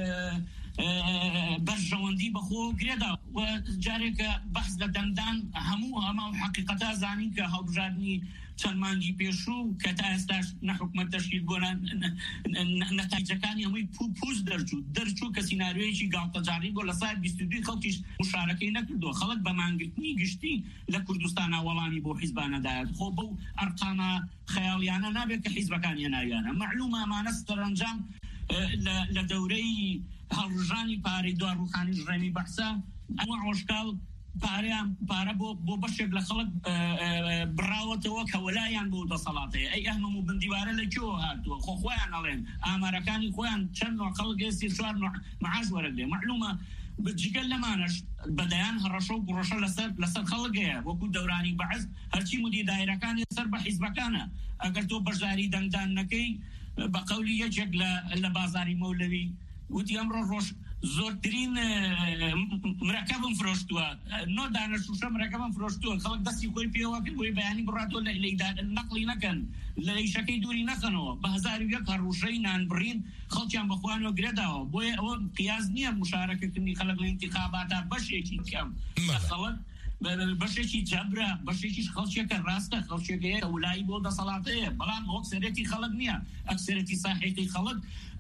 Speaker 16: بەرژەوەندی بەخۆ گرێدا و جارێکە بەحث لە دەنگدان هەموو ئەمە و حەقیقەتا زانین کە هەڵبژاردننی چەند مانگی پێشوو کە تا ئێستاش نەحکومەت تەشکیل بۆ نەتایجەکانی هەمووی پوست دەرچوو کە سیناریۆیەکی گاڵتەجاری بۆ لە سای 22 خەڵکیش مشارەکەی نەکردووە خەڵک بە مانگرتنی گشتی لە کوردستانە وەڵامی بۆ حیزبانەدایەت خۆ بەو ئەرقامە خەیاڵیانە نابێت کە حیزبەکانی نایانە معلومە ئەمانە سەرنجام لە دەورەی هەڵڕژانی پارەی دوا ڕوخانی ژڕێمی بەحسا ئەوە ئۆشکاڵ پارە بۆ بەشێک لە خەڵک بڕاوەتەوە کە وەلایان بۆ دەسەڵاتەیە ئەی ئەهمەم و بندیوارە لەکوێوە هاتووە خۆ خۆیان ئەڵێن ئامارەکانی خۆیان چەند نوع خەڵک ئێستی 4 معاش وەرەگرێ معلومە جگەل لەمانەش بەدەیان هەڕەشە و گوڕەشە لەسەر خەڵکەیە وەکو دەورانی بەعز هەرچی مدی دایرەکانی سەر بە حیزبەکانە ئەگەر تۆ بەشداری دەنگدان نەکەی بە قەولی یەکێک لە بازاری مەولەوی وتی ئەمڕۆ ڕۆژ زۆرترین مرەکەبم فرۆشتووە نۆ دانەشوشە مرەکەبم فرۆشتووە خەڵک دەستی خۆی پێوە کرد بۆی بەیانی بڕاتۆ لە نەقلی نەکەن لە ئیشەکەی دووری نەخەنەوە بە 1001 هەڕوشەی نانبڕین خەڵکیان بەخوانەوە گرێداوە بۆیە ئەوە قیاس نییە مشارەکەکردنی خەڵک لە ئینتیخاباتە بەشێکی کەم خەڵک بەشێکی جەبرە بەشێکیش خەڵکێکە ڕاستە خەڵکێکەیە کە وڵایی بۆ دەسەڵاتەیە بەڵام ئەکسەرەتی خەڵک نییە ئەکسەرەتی ساحێتی خەڵک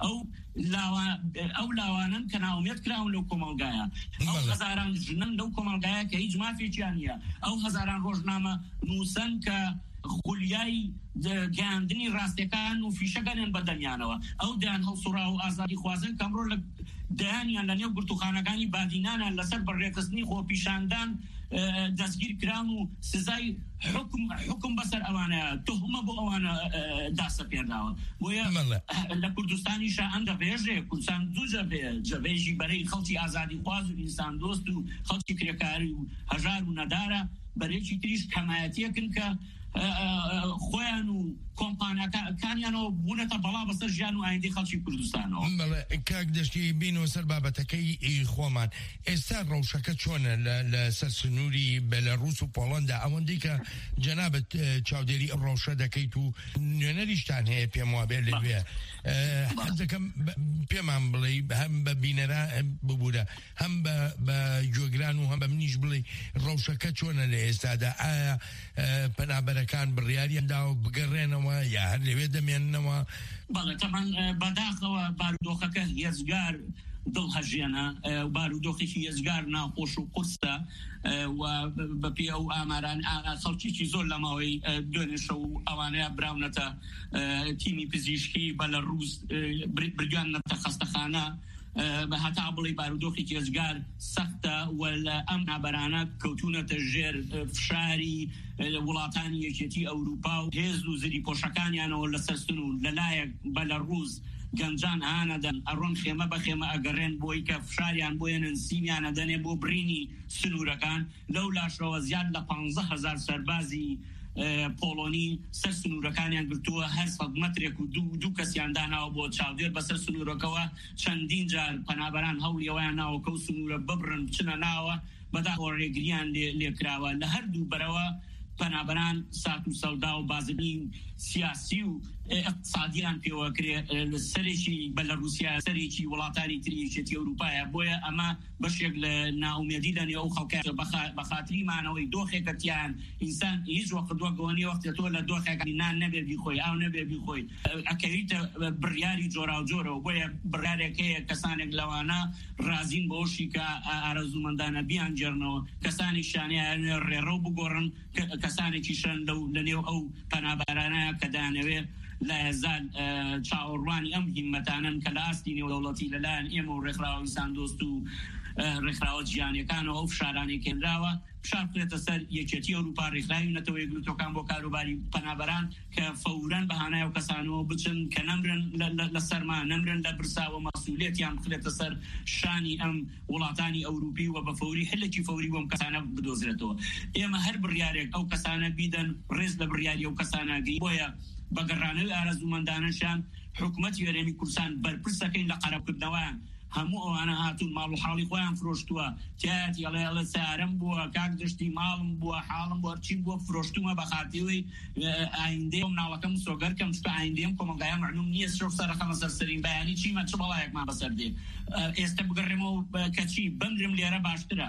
Speaker 16: ئەو لاوانن کە ناومێت کراون لەو کۆمەڵگایە ئەو هەزاران ژنن لەو کۆمەڵگایە کە هیچ مافێکیان نییە ئەو هەزاران ڕۆژنامە نووسن کە خولیای گەیاندنی ڕاستیەکان و فیشەکانیان بەدەمیانەوە ئەو دەیان هەڵسوڕا و ئازادی خوازن کەمڕۆ لە دەیانیان لە نێو گورتوخانەکانی بادینانە لەسەر بەڕێکخستنی خۆپیشاندان دەستگیر کران و سزای حکم بەسەر ئەوانەیە تۆهمە بۆ ئەوانە داسە پێداوە بۆیە لە کوردستانیشە ئەم دەبێژێ کوردستان دوو جەبێژی بەرەی خەڵکی ئازادی خواز و ئینسان دۆست و خەڵکی کرێکاری و هەژار و نەدارە بەرێکی تریش کەمایەتیەکن کە خۆیان و کۆمپانیەکانیانەوە بوونەتە بەڵا بەسەر ژیان و ئایندەی خەڵکی کوردستانەوە.
Speaker 15: کاک دەشتی بینەوە سەر بابەتەکەی خۆمان ئێستا ڕەوشەکە چۆنە لە سەر سنووری بەلەڕوس و پۆڵەندا ئەوەندەی کە جەنابەت چاودێری ئەو ڕەوشە دەکەیت و نوێنەریشتان هەیە پێم وابێ لەوێ حەزەکەم پێمان بڵێ هەم بە بینەرە ببوورە هەم بە گوێگران و هەم بە منیش بڵێ ڕەوشەکە چۆنە لە ئێستادا ئایا پەنابەرەکان بڕیاریاندا و بگەڕێنەوە یا هەر لەوێ دەمێننەوە؟
Speaker 16: بەڵێ تەمان بەداخەوە بارودۆخەکە هێزگار دڵهەژێنە بارودۆخێکی ێزگار ناخۆش و قورسە و بەپێ ئەو ئاماران خەڵکیی زۆر لە ماوەی دوێنێ شەو ئەوانەیە براونەتە تیمی پزیشکی بەلەڕووس بردوانەتە خەستەخانە بە هەتا بڵێ بارودۆخێکی ێزگار سەختە و لە ئەم نابەرانە کەوتونەتە ژێر فشاری وڵاتانی یەکێتی ئەوروپا و هێز و زری پۆشەکانیانەوە لەسەر سن و لەلایەک بەلەڕووس گەنجان ئانەدەن ئەڕۆن خێمە بە خێمە ئەگەڕێن بۆی کە فشاریان بۆیەنن سیمیانە دەنێ بۆ برینی سنوورەکان لەو لاشەوە زیاد لە 15,000 سەربازی پۆلۆنی سەر سنوورەکانیان گرتووە هەر 100 مەترێک و دوو کەسیان داناوە بۆ چاودێر بەسەر سنوورەکەوە چەندین جار پەنابەران هەوڵیەوەیان ناوەکە و سنوورە ببرن بچنە ناوە بەداخەوە ڕێگریان لێکراوە لە هەردوو بەرەوە پەنابەران سات و سەودا و بازبین سیاسی و اقتصادیان پێوەکرێ سەرێکی بەلەڕووسیا سەرێکی وڵاتانی تری یەکێتی ئەوروپایە بۆیە ئەمە بەشێک لە ناومێدی لە نێو خەڵکە بە خاتریمانەوەی دۆخێکەتیان ئینسان هیچ وەقت دۆگەوەنی وەختێ تۆ لە دۆخێکی نان نەبێ بیخۆی ئاو نەبێ بیخۆی ئەکەویتە بڕیاری جۆرا و جۆرەوە بۆیە بڕیارێک هەیە کەسانێک لەوانە رازین بۆشی کە ئارەزوومەندانە بیانجێرنەوە کەسانی شانیان ڕێڕەو بگۆڕن کەسانێکی شەن لە نێو ئەو پەنابارانەیە کە دانەوێت لا يزال چاوەڕوانی ئەم هیممەتانن کە لە ئاستی نێودەوڵەتی لەلایەن ئێمە و ڕێکخراوەی ساندۆست و ڕێکخراوە جیهانیەکانەوە ئەو فشارانێک کێنراوە فشار بکرێتە سەر یەکێتی ئەوروپا ڕێکخراوی نەتەوە یەکگرتوەکان بۆ کاروباری پەنابەران کە فەورەن بەهانایە و کەسانەوە بچن کە نەمرن لە سەرما نەمرن لە برساوە مەسئولیەتیان بخرێتە سەر شانی ئەم وڵاتانی ئەوروپی و بە فەوری هەلێکی فەوری بۆم کەسانە بدۆزرێتەوە ئێمە هەر بڕیارێک ئەو کەسانە بیدەن ڕێز لە بڕیاری ئەو کەسانەگەی بۆیە بەگەڕانەوەی ئارەزوومەندانەشان حکوومەتی هەرێمی کوردستان بەرپرسەکەین لە قەرەبکردنەوەیان هەموو ئەوانە هاتوون ماڵ و حاڵی خۆیان فرۆشتووە تیاتی ئەڵێ سارم بووە کاک دشتی ماڵم بووە حاڵم بۆ هەرچیم بۆ فرۆشتومە بە خاتیەوەی ئایندەی مناڵەکەم سۆگەرکەم چکە ئایندەیم کۆمەلگایە معلوم نییە شەو سەرەخەمە سەرسەرین بەیانی چیمە چ بەڵایەکمان بەسەر دێ ئێستا بگەڕێمەوە کەچی بمرم لێرە باشترە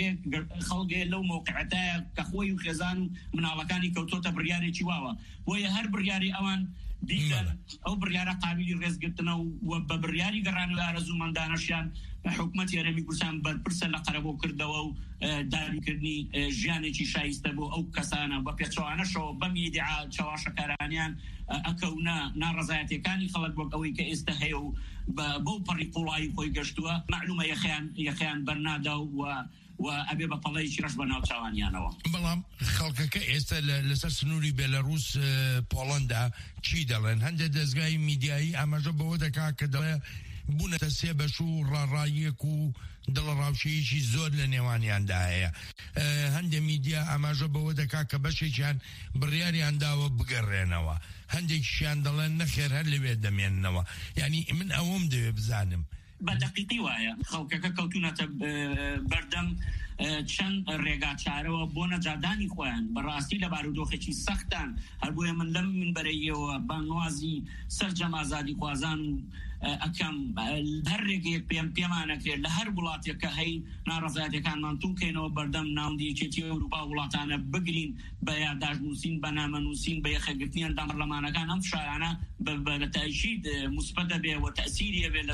Speaker 16: خەڵگێ لەو موقعەتایە کە خۆی و خێزان و مناڵەکانی کەوتۆتە بڕیارێکی واوە بۆیە هەر بڕیاری ئەوان دیکەن ئەو بڕیارە قابلی ڕێزگرتنە و بە بڕیاری گەڕانەوەی ئارەزوومەندانەشیان حکوومەتی هەرێمی کوردستان بەرپرسە لە قەرەبۆکردەوە و داریکردنی ژیانێکی شایستە بۆ ئەو کەسانە بە پێچەوانەشەوە بەم ئیدعا چاواشەکارانیان ئەکەونە ناڕەزایەتیەکانی خەڵک وەک ئەوەی کە ئێستا هەیە و بەو پەڕی قوڵایی خۆی گەشتووە معلومە یەخیان بەرنادا و ئەبێ بە پەڵەیەکی ڕەش بە ناوچاوانیانەوە
Speaker 15: بەڵام خەڵکەکە ئێستا لەسەر سنووری بێلەڕووس پۆڵەندا چی دەڵێن هەندێک دەستگای میدیایی ئاماژە بەوە دەکا کە دەڵێ بوونەتە سێ بەش و ڕاڕاییەک و دڵڕاوشەیەکی زۆر لە نێوانیاندا هەیە هەندێک میدیا ئاماژە بەوە دەکا کە بەشێکیان بڕیاریان داوە بگەڕێنەوە هەندێکیان دەڵێن نەخێر هەر لەوێ دەمێننەوە یعنی من ئەوەم دەوێ بزانم
Speaker 16: بە دقیقی وایە خەڵکەکە کەوتونەتە بەردەم چەند ڕێگا چارەوە بۆ نەجادانی خۆیان بەڕاستی لە بارودۆخێکی سەختان هەر بۆیە من لەم منبەرەیەوە بانوازی سەرجەم ئازادی خوازان و ئەکەم هەر ڕێگەیەک پێمانەکرێت لە هەر وڵاتێک کە هەی ناڕەزایەتەکانمان تووکەینەوە بەردەم ناوەندی یەکێتی ئەوروپا وڵاتانە بگرین بە یادداشتنووسین بە نامەنووسین بە یەخەگرتنیان دامەڕلەمانەکان ئەم فشارانە بە تایشید موسبەت دەبێ و تەسیریە بێت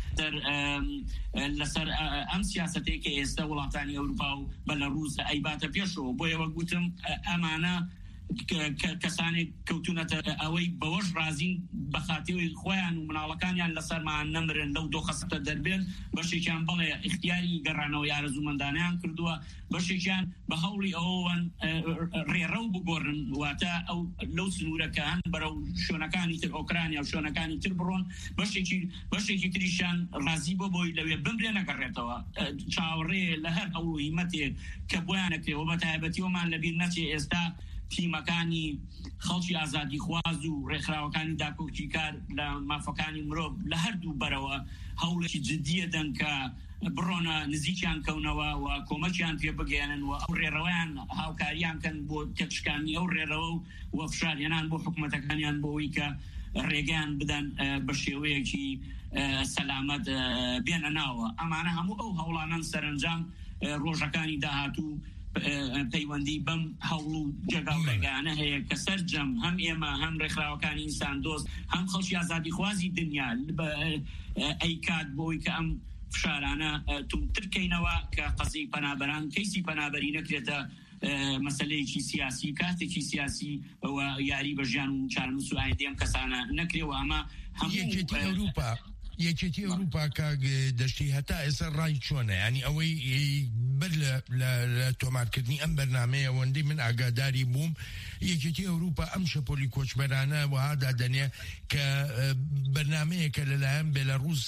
Speaker 16: لەسەر ئەم سیاسەتەی کە ئێستا وڵاتانی ئەوروپا و بەلەڕووس ئەیباتە پێشەوە بۆیە وەک گوتم ئەمانە کەسانێک کەوتونەتە ئەوەی بەوەش رازین بەخاتیەوەی خۆیان و مناڵەکانیان لەسەرمان نەمرن لەو دۆخەستە دەربێن بەشێکیان بڵێ اختیاری گەڕانەوەی ئارەزوومەندانیان کردووە بەشێکیان بە هەوڵی ئەوەوەن ڕێڕەو بگۆڕن واتە ئەو لەو سنوورەکە هەن بەرەو شوێنەکانی تر ئۆکرانیا و شوێنەکانی تر بڕۆن بەشێکی تریشیان رازی بۆی لەوێ بمرێ نەگەڕێتەوە چاوەڕێ لە هەر ئەو هیمەتێک کە بۆیان نەکرێەوە بە تایبەتیەوەمان لەبیر نەچێ ئێستا تیمەکانی خەڵکی ئازادی خواز و ڕێکخراوەکانی داکۆکی کار لە مافەکانی مرۆڤ لە هەردوو بەرەوە هەوڵێکی جدیە دەن کە بڕۆنە نزیکیان کەونەوە و کۆمەکیان پێ بگەێنن و ئەو ڕێڕەوەیان هاوکاریان کەن بۆ تێکشکانی ئەو ڕێڕەوە و فشاریانان بۆ حکوومەتەکانیان بۆەوەی کە ڕێگەیان بدەن بە شێوەیەکی سەلامەت بێنە ناوە ئەمانە هەموو ئەو هەوڵانان سەرنجام ڕۆژەکانی داهاتوو پەیوەندی بەم هەوڵ و جێگاو ڕێگانە هەیە کە سەرجەم هەم ئێمە هەم ڕێکخراوەکانی ئینسان دۆست هەم خەڵکی ئازادی خوازی دنیا ئەیکات بۆی کە ئەم فشارانە تومترکەینەوە کە قەزەی پەنابەران کەیسی پەنابەری نەکرێتە مەسەلەیەکی سیاسی کاتێکی سیاسی ئەوە یاری بە ژیان و چارەنووس و ئایندەی ئەم کەسانە نەکرێەوە ئەمە هەموو
Speaker 15: یەکێتی ئەوروپا کاگ دەشتی هەتا ئێستا ڕای چۆنە ینی ئەوەی بەر لە تۆمارکردنی ئەم بەرنامەیە ئەوەندەی من ئاگاداری بووم یەکێتی ئەوروپا ئەم شەپۆلی کۆچبەرانە وهادا دەنێ کە بەرنامەیەکە لەلایەن بێلاڕووس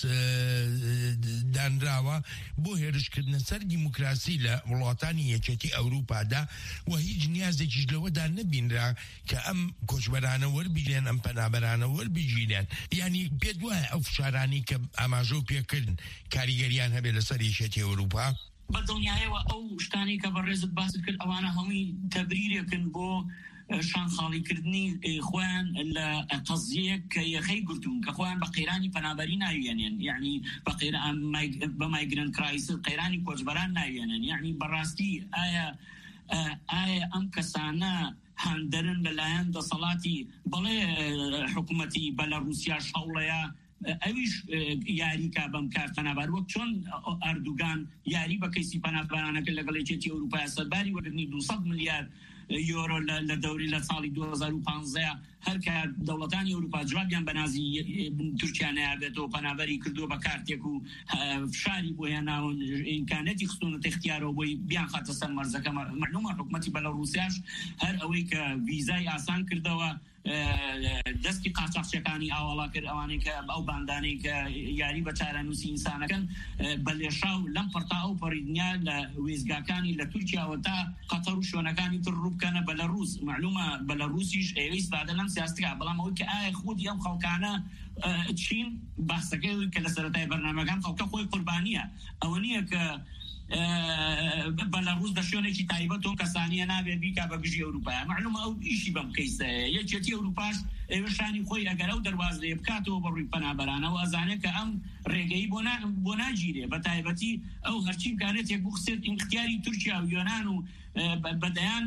Speaker 15: دانراوە بۆ هێرشکردنە سەر دیموکراسی لە وڵاتانی یەکێتی ئەوروپادا و هیچ نیازێکیش لەوەدا نەبینرا کە ئەم کۆچبەرانە وەربگرێن ئەم پەنابەرانە وەربگیرێن ینی پێت وایە ئەو فشارانی کە ئاماژە و پێکردن کاریگەریان هەبێت لەسەر یەکێتی ئەوروپا
Speaker 16: بەدڵنیایەوە ئەو شتانی کە بەڕێزت باست کرد ئەوانە هەمووی تەبریرێکن بۆ شانخاڵیکردنی خۆیان لە قەزیەک کە یەخەی گرتوون کە خۆیان بە قەیرانی پەنابەری ناوێنێن یعنی بە مایگرنت کرایسس قەیرانی کۆچبەران ناوێنن یعنی بەڕاستی ئایا ئەم کەسانە هەندەرن لەلایەن دەسەڵاتی بەڵێ حکوومەتی بەلاڕووسیا هەوڵەیە ئەویش یاریکا بەم کار پەنابەر وەک چۆن ئەردوگان یاری بە کەیسی پەنابەرانەکە لەگەڵ یەکێتی ئەوروپای سەرباری وەرگرتنی 200 میلیارد یۆرۆ لە دەوری لە ساڵی 2015 هەرکە دەوڵەتانی ئەوروپا جوابیان بە نازی تورکیا نایابێتەوە پەنابەری کردووە بە کارتێک و فشاری بۆ هێناون ئیمکانەتی خستوونەتە اختیارەوە بۆی بیان خاتە سەر مەرزەکە معلومە حکوومەتی بەلاڕووسیاش هەر ئەوەی کە ڤیزای ئاسان کردەوە دەستی قاچاقچیەکانی ئاوەڵا کرد ئەوانەی کە ئەو باندانەی کە یاری بە چارەنووسی ئینسانەکەن بە لێشاو لەم پڕتا ئەو پەڕیدنیا لە وێزگاکانی لە تورکیاوە تا قەتەر و شوێنەکانی تر ڕووبکەنە بەلاڕووس معلومە بەلاڕووسیش ئێوەی استفادە لەم سیاستەکە بەڵام ئەوەی کە ئایا خودی ئەم خەڵکانە چین باسەکەی کە لە سەرەتای بەرنامەکان خەڵکە خۆی قوربانیە ئەوە نییە کە بەلاڕووس بە شوێنێکی تایبەت تۆ کەسانیە نابێت بیکا بە گژی ئەوروپایە معلومە ئەو ئیشی بەم کەیسەیە یەکێتی ئەوروپاش ئێوەشانی خۆی ئەگەر ئەو دەواازەیە بکاتەوە بە ڕووی پەنابەرانەوە ئەزانێت کە ئەم ڕێگەی بۆ ناگیرێ بە تایبەتی ئەو هەرچی بکارێتێک بخسێت اختیاری تورکیا و یۆنان و بەدەیان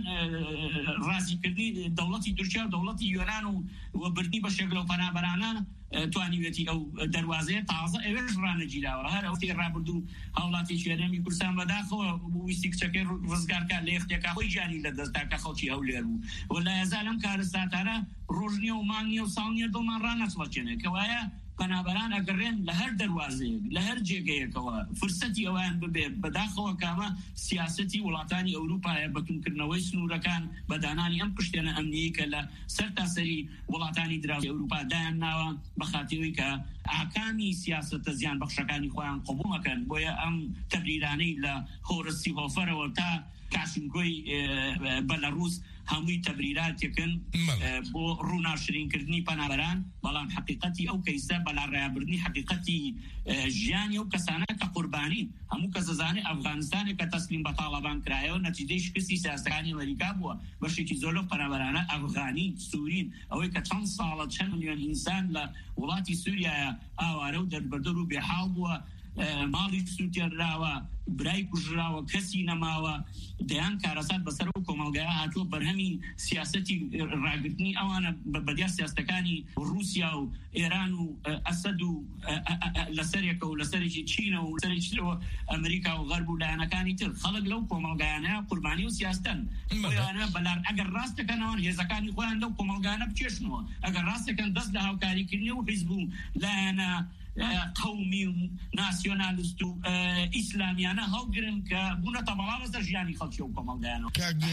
Speaker 16: ڕازیکردنی دەوڵەتی تورکیا و دەوڵەتی یۆنان و بردنی بەشێک لەو پەنابەرانە توانیوێتی ئەو دەواازەیە تازە ئێوەش ڕانەگیراوە هەر ئەو تێ ڕابردوو هەوڵاتی شوێنەمی کوردستان بەداخەوە ویستی کچەکەی ڕزگارکە لە یەختێکا خۆی جانی لە دەستاکە خەڵکی هەولێر بوو وەلای ئەزا لەم کارستاتارە ڕۆژنیە و مانگیە و ساڵنیە دڵمان ڕانەچڵەکێنێ کەوایە پەنابەران ئەگەڕێن لە هەر دەواازەیەک لە هەر جێگەیەکەوە فرسەتی ئەویان ببێت بەداخەوە کامە سیاسەتی وڵاتانی ئەوروپایە بەتونکردنەوەی سنوورەکان بەدانانی ئەم پشتێنە ئەمنیی کە لە سەرتاسەری وڵاتانی دراوی ئەوروپا دایان ناوە بەخاتیەوەی کە ئاکامی سیاسەتە زیان بەخشەکانی خۆیان قبوڵ مەکەن بۆیە ئەم تەبریرانەی لە هۆرستی هۆفەرەوە تا کاشنگۆی بەلاڕووس هەمووی تەبریراتێکن بۆ ڕووناشرینکردنی پەنابەران بەڵام حقیقەتی ئەو کەیسە بەلاڕێیابردنی حقیقەتی ژیانی ئەو کەسانە کە قوربانین هەموو کەس دەزانێت ئەفغانستانێک کە تەسلیم بە تاڵەبان کرایەوە نەتیجەی شکستی سیاسەکانی ئەمریکا بووە بەشێکی زۆر لەو پەنابەرانە ئەفغانی سوورین ئەوەی کە چەند ساڵە چەند ملیۆن ئینسان لە وڵاتی سووریایە ئاوارە و دەربەدەر و بێحاڵ بووە ماڵی سووتێراوە برای کوژراوە کەسی نەماوە دەیان کارەسات بەسەر و کۆمەڵگەیە هاتووە بەرهەمی سیاسەتی ڕاگرتنی ئەوانە بەدیا سیاستەکانی رووسیا و ئێران و ئەسەد و لەسەرێکە و لەسەرێکی چینە و سەرێکترەوە ئەمریکا و غەرب و لایەنەکانی تر خەڵک لەو کۆمەڵگەیانەیە قوربانی و سیاستەن خۆیانە بەلار ئەگەر ڕاستەکەنەوە هێزەکانی خۆیان لەو کۆمەڵگەیانە بچێشنەوە ئەگەر ڕاستەکەن دەست لە هاوکاریکردنی و حیزب و لایەنە قومی و ناسیۆنالیست و ئیسلامیانە هەڵگرن کە بوونەتە بەڵام بەسەر ژیانی خەڵکی و کۆمەڵگەیانەوە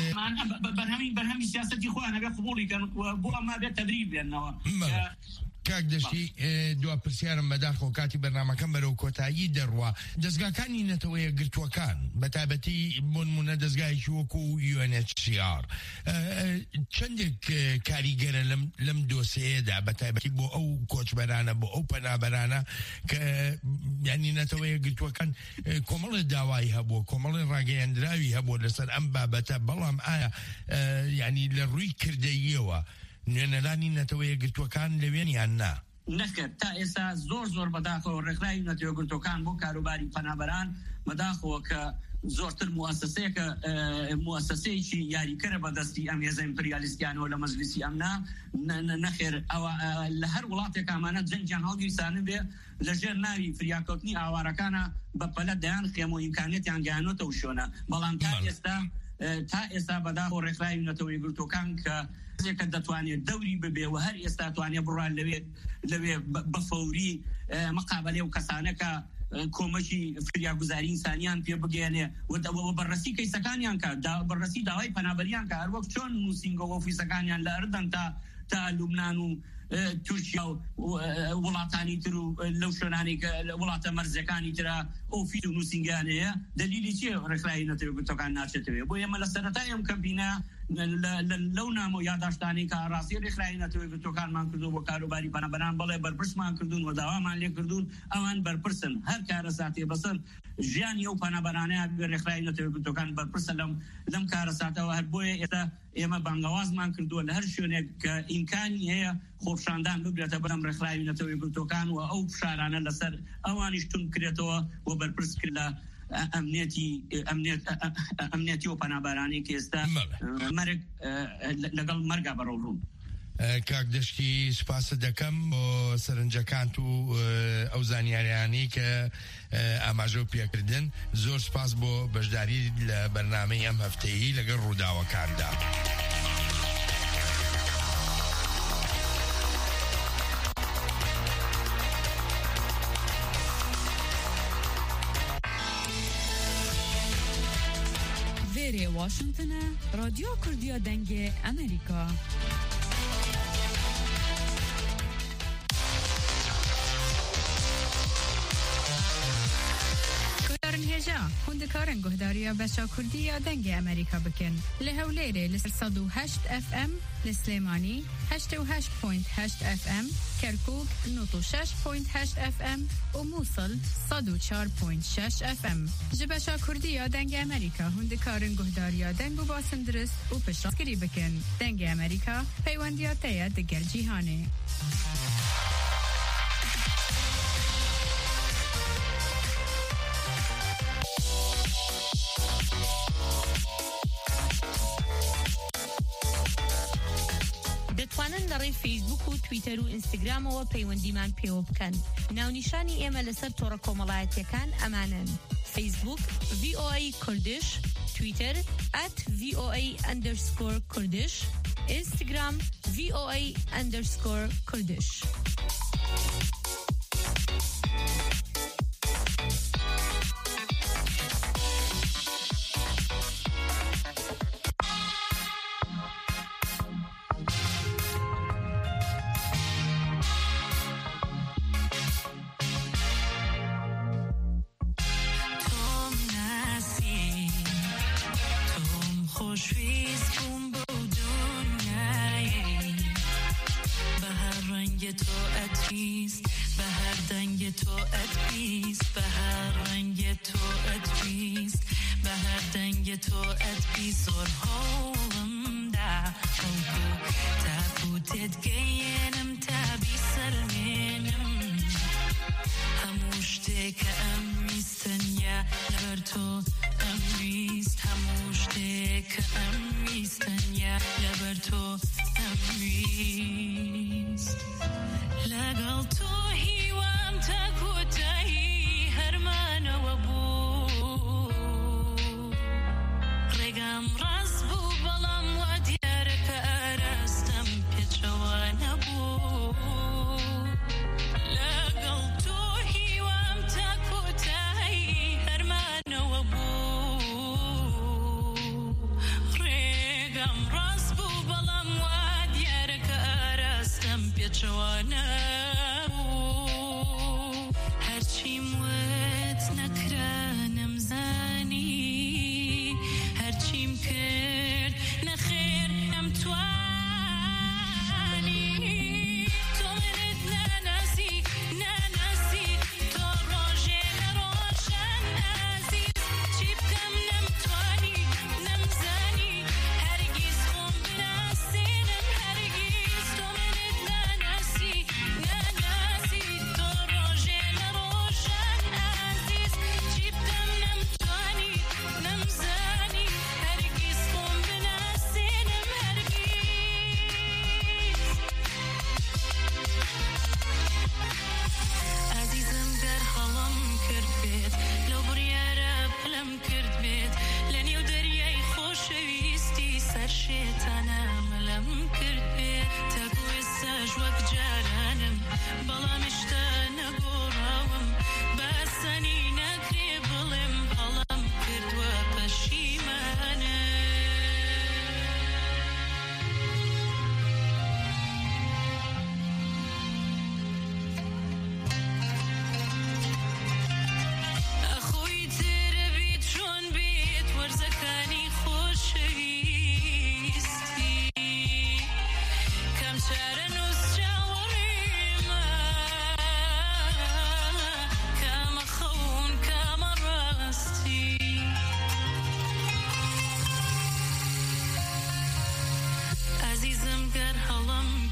Speaker 16: بەرهەمی سیاسەتی خۆیان هەبێ قبوڵی کەن بۆ ئەمە بێت تەدریب بێنەوە
Speaker 15: کاک دەشتی دوا پرسیارم بەداخەوە کاتی بەرنامەکەم بەرەو کۆتایی دەڕوا دەستگاکانی نەتەوەیە گرتووەکان بەتابەتی بۆ نمونە دەستگایکی وەکو UNHCR چەندێک کاریگەرە لەم دۆسەیەدا بەتابەتی بۆ ئەو کۆچبەرانە بۆ ئەو پەنابەرانە کە یعنی نەتەوەیە گرتووەکان کۆمەڵی داوای هەبووە کۆمەڵی ڕاگەیاندراوی هەبووە لەسەر ئەم بابەتە بەڵام ئایا یعنی لە ڕووی کردەییەوە نوێنەرانی نەتەوەیە گرتووەکان لەوێنیان نا
Speaker 16: نەکرد تا ئێستا زۆر بەداخەوە ڕێکخراوی نەتەوەیە گرتووەکان بۆ کاروباری پەنابەران بەداخەوە کە زۆرتر مؤسسەیەکی یاریکەرە بەدەستی ئەم هێزە ئیمپریالیستیانەوە لە مەجلیسی ئەمنا نەخێر ئەوە لە هەر وڵاتێک ئامانە جەنگیان هەڵگیرسانە بێ لەژێر ناوی فریاکەوتنی ئاوارەکانە بەپەلە دەیان خێم و ئیمکانێتیان گەیانۆتەوە شۆنە بەڵام تا ئێستا بەداخۆ ڕێکخراوی نەتەوەی گرتوەکان کە کە دەتوانێت دەوری ببێ و هەر ئێستا توانێت بڕوان لەوێ بەفەوری مەقابلێ و کەسانەکە کۆمەکی فریاگوزاری ئینسانیان پێ بگەێنێ و بەڕەسی کەیسەکانیان کە بەڕەسی داوای پەنابەریان کە هەروەک چۆن نووسینگە و ئۆفیسەکانیان لە ئەردەن تا لوبنان و تورکیا و وڵاتانی تر و لەو شوێنانی کە وڵاتە مەرزەکانی ترە ئۆفیس و نووسینگیان هەیە دلیلی چیە ڕێکخراوی نەتەوەی گرتوەکان ناچێتەوە بۆ ئێمە لە سەرەتای ئەم کەمپینە لەو نام و یادداشتانی کە ڕاستی ڕێکخراوی نەتەوەی گرتوەکانمان کردو بۆ کاروباری پەنابەران بەڵێ بەرپرسمان کردوون و داوامان لێ کردوون ئەوان بەرپرسن هەر کارە ساتێ بەسەر ژیانی ئەو پەنابەرانەیە ڕێکخراوی نەتەوەی گرتوەکان بەرپرسە لەم کارە ساتەوە هەر بۆیە ئێستا ئێمە بانگەوازمان کردووە لە هەر شوێنێک کە ئیمکانی هەیە خۆپشاندان ببرێتە بەرەم ڕێکخراوی نەتەوەی گرتوەکان و ئەو فشارانە لەسەر ئەوانیش تون بکرێتەوە و بەرپرس کرد لە ئەمنیەتی و پەنابەرانی کە ئێستا مەرگ لەگەڵ مەرگا بەڕۆڵوون.
Speaker 15: کاک دەشکی سوپاسە دەکەم بۆ سەرنجەکانت و ئەو زانیاریانی کە ئاماژە و پێکردن زۆر سپاس بۆ بەشداری لە بەرنامەی ئەم هەفتەیی لەگەڵ ڕووداوەکاندا.
Speaker 2: واشنطن رادیو کوردیا دنگ امریکا. هجا هندکارن گهداریا بچا کردی یا دنگ امریکا بکن لهولیره لسر 108 FM لسلیمانی 88.8 FM کرکوک 96.8 FM و موصل 104.6 FM جبچا کردی یا دنگ امریکا هندکارن گهداریا دنگ و باسندرست و پشتگیری بکن دنگ امریکا پیوندیاته دگر جیهانه.
Speaker 1: دەتوانن لەڕێی فیسبوک و تویتەر و ئینستاگرامەوە پەیوەندیمان پێوە بکەن. ناونیشانی ئێمە لەسەر تۆڕە کۆمەڵایەتیەکان ئەمانن: فیسبوک VOA کوردش، تویتر @VOA_کوردش، ئینستاگرام VOA_کوردش.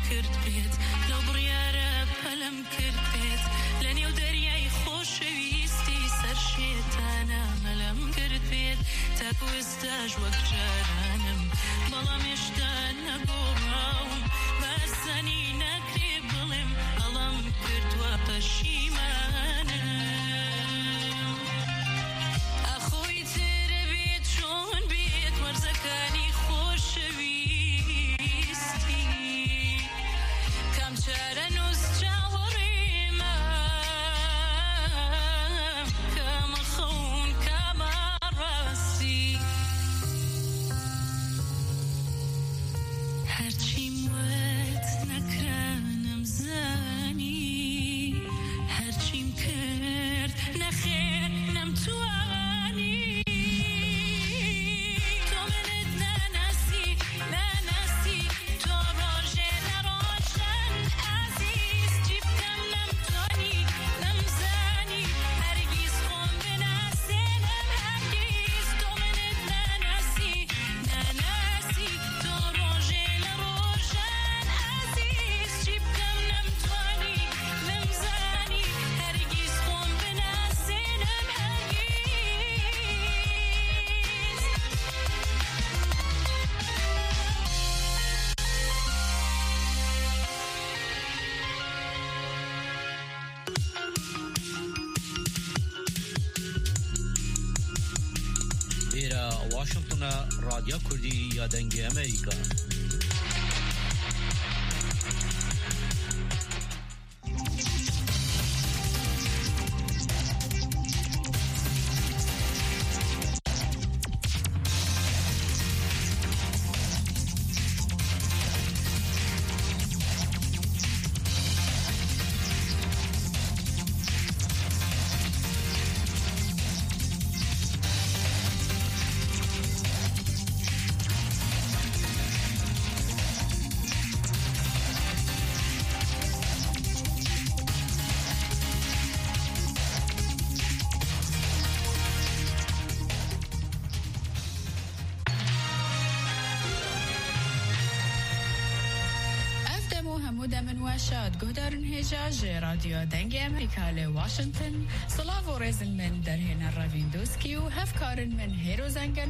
Speaker 17: کرد بێت لەو بڕیارە پەلەم کرد بێت لە نێو دەریای خۆشەویستی سەر شێتانە مەلەم کرد بێت تاکو ئێستاش وەک جارانم بەڵام هێشتا نەگۆڕاوم بەسەنی نەکرێ بڵێم هەڵام کردووە پەشیمانم ئەخۆی ترە بێت چۆن بێت وەرزەکانی خۆشەویستی کام چارە نووس چاوەڕێمە کامە خەون کامە ڕاستی هەرچیم وەت نەکرانم زانی هەرچیم کرد نەخێر نەمتوانی تۆ منت ناناسی تۆ ڕۆژێ لە ڕۆژان ئازیز چی بکەم نەمتوانی نەمزانی هەرگیز خۆم بناسێنم هەرگیز تۆ منت ناناسی تۆ ڕۆژێ لە ڕۆژان ئازیز چی بکەم نەمتوانی نەمزانی هەرگیز خۆم بناسێنم
Speaker 14: إلى واشنطن راديو كردي يا دنجي أمريكا.
Speaker 2: واشاد گهدارن هجاج رادیو دنگ امریکا ل واشنطن صلاف و رزن من در هنا راویندوسکی و هفکارن من هیرو زنگن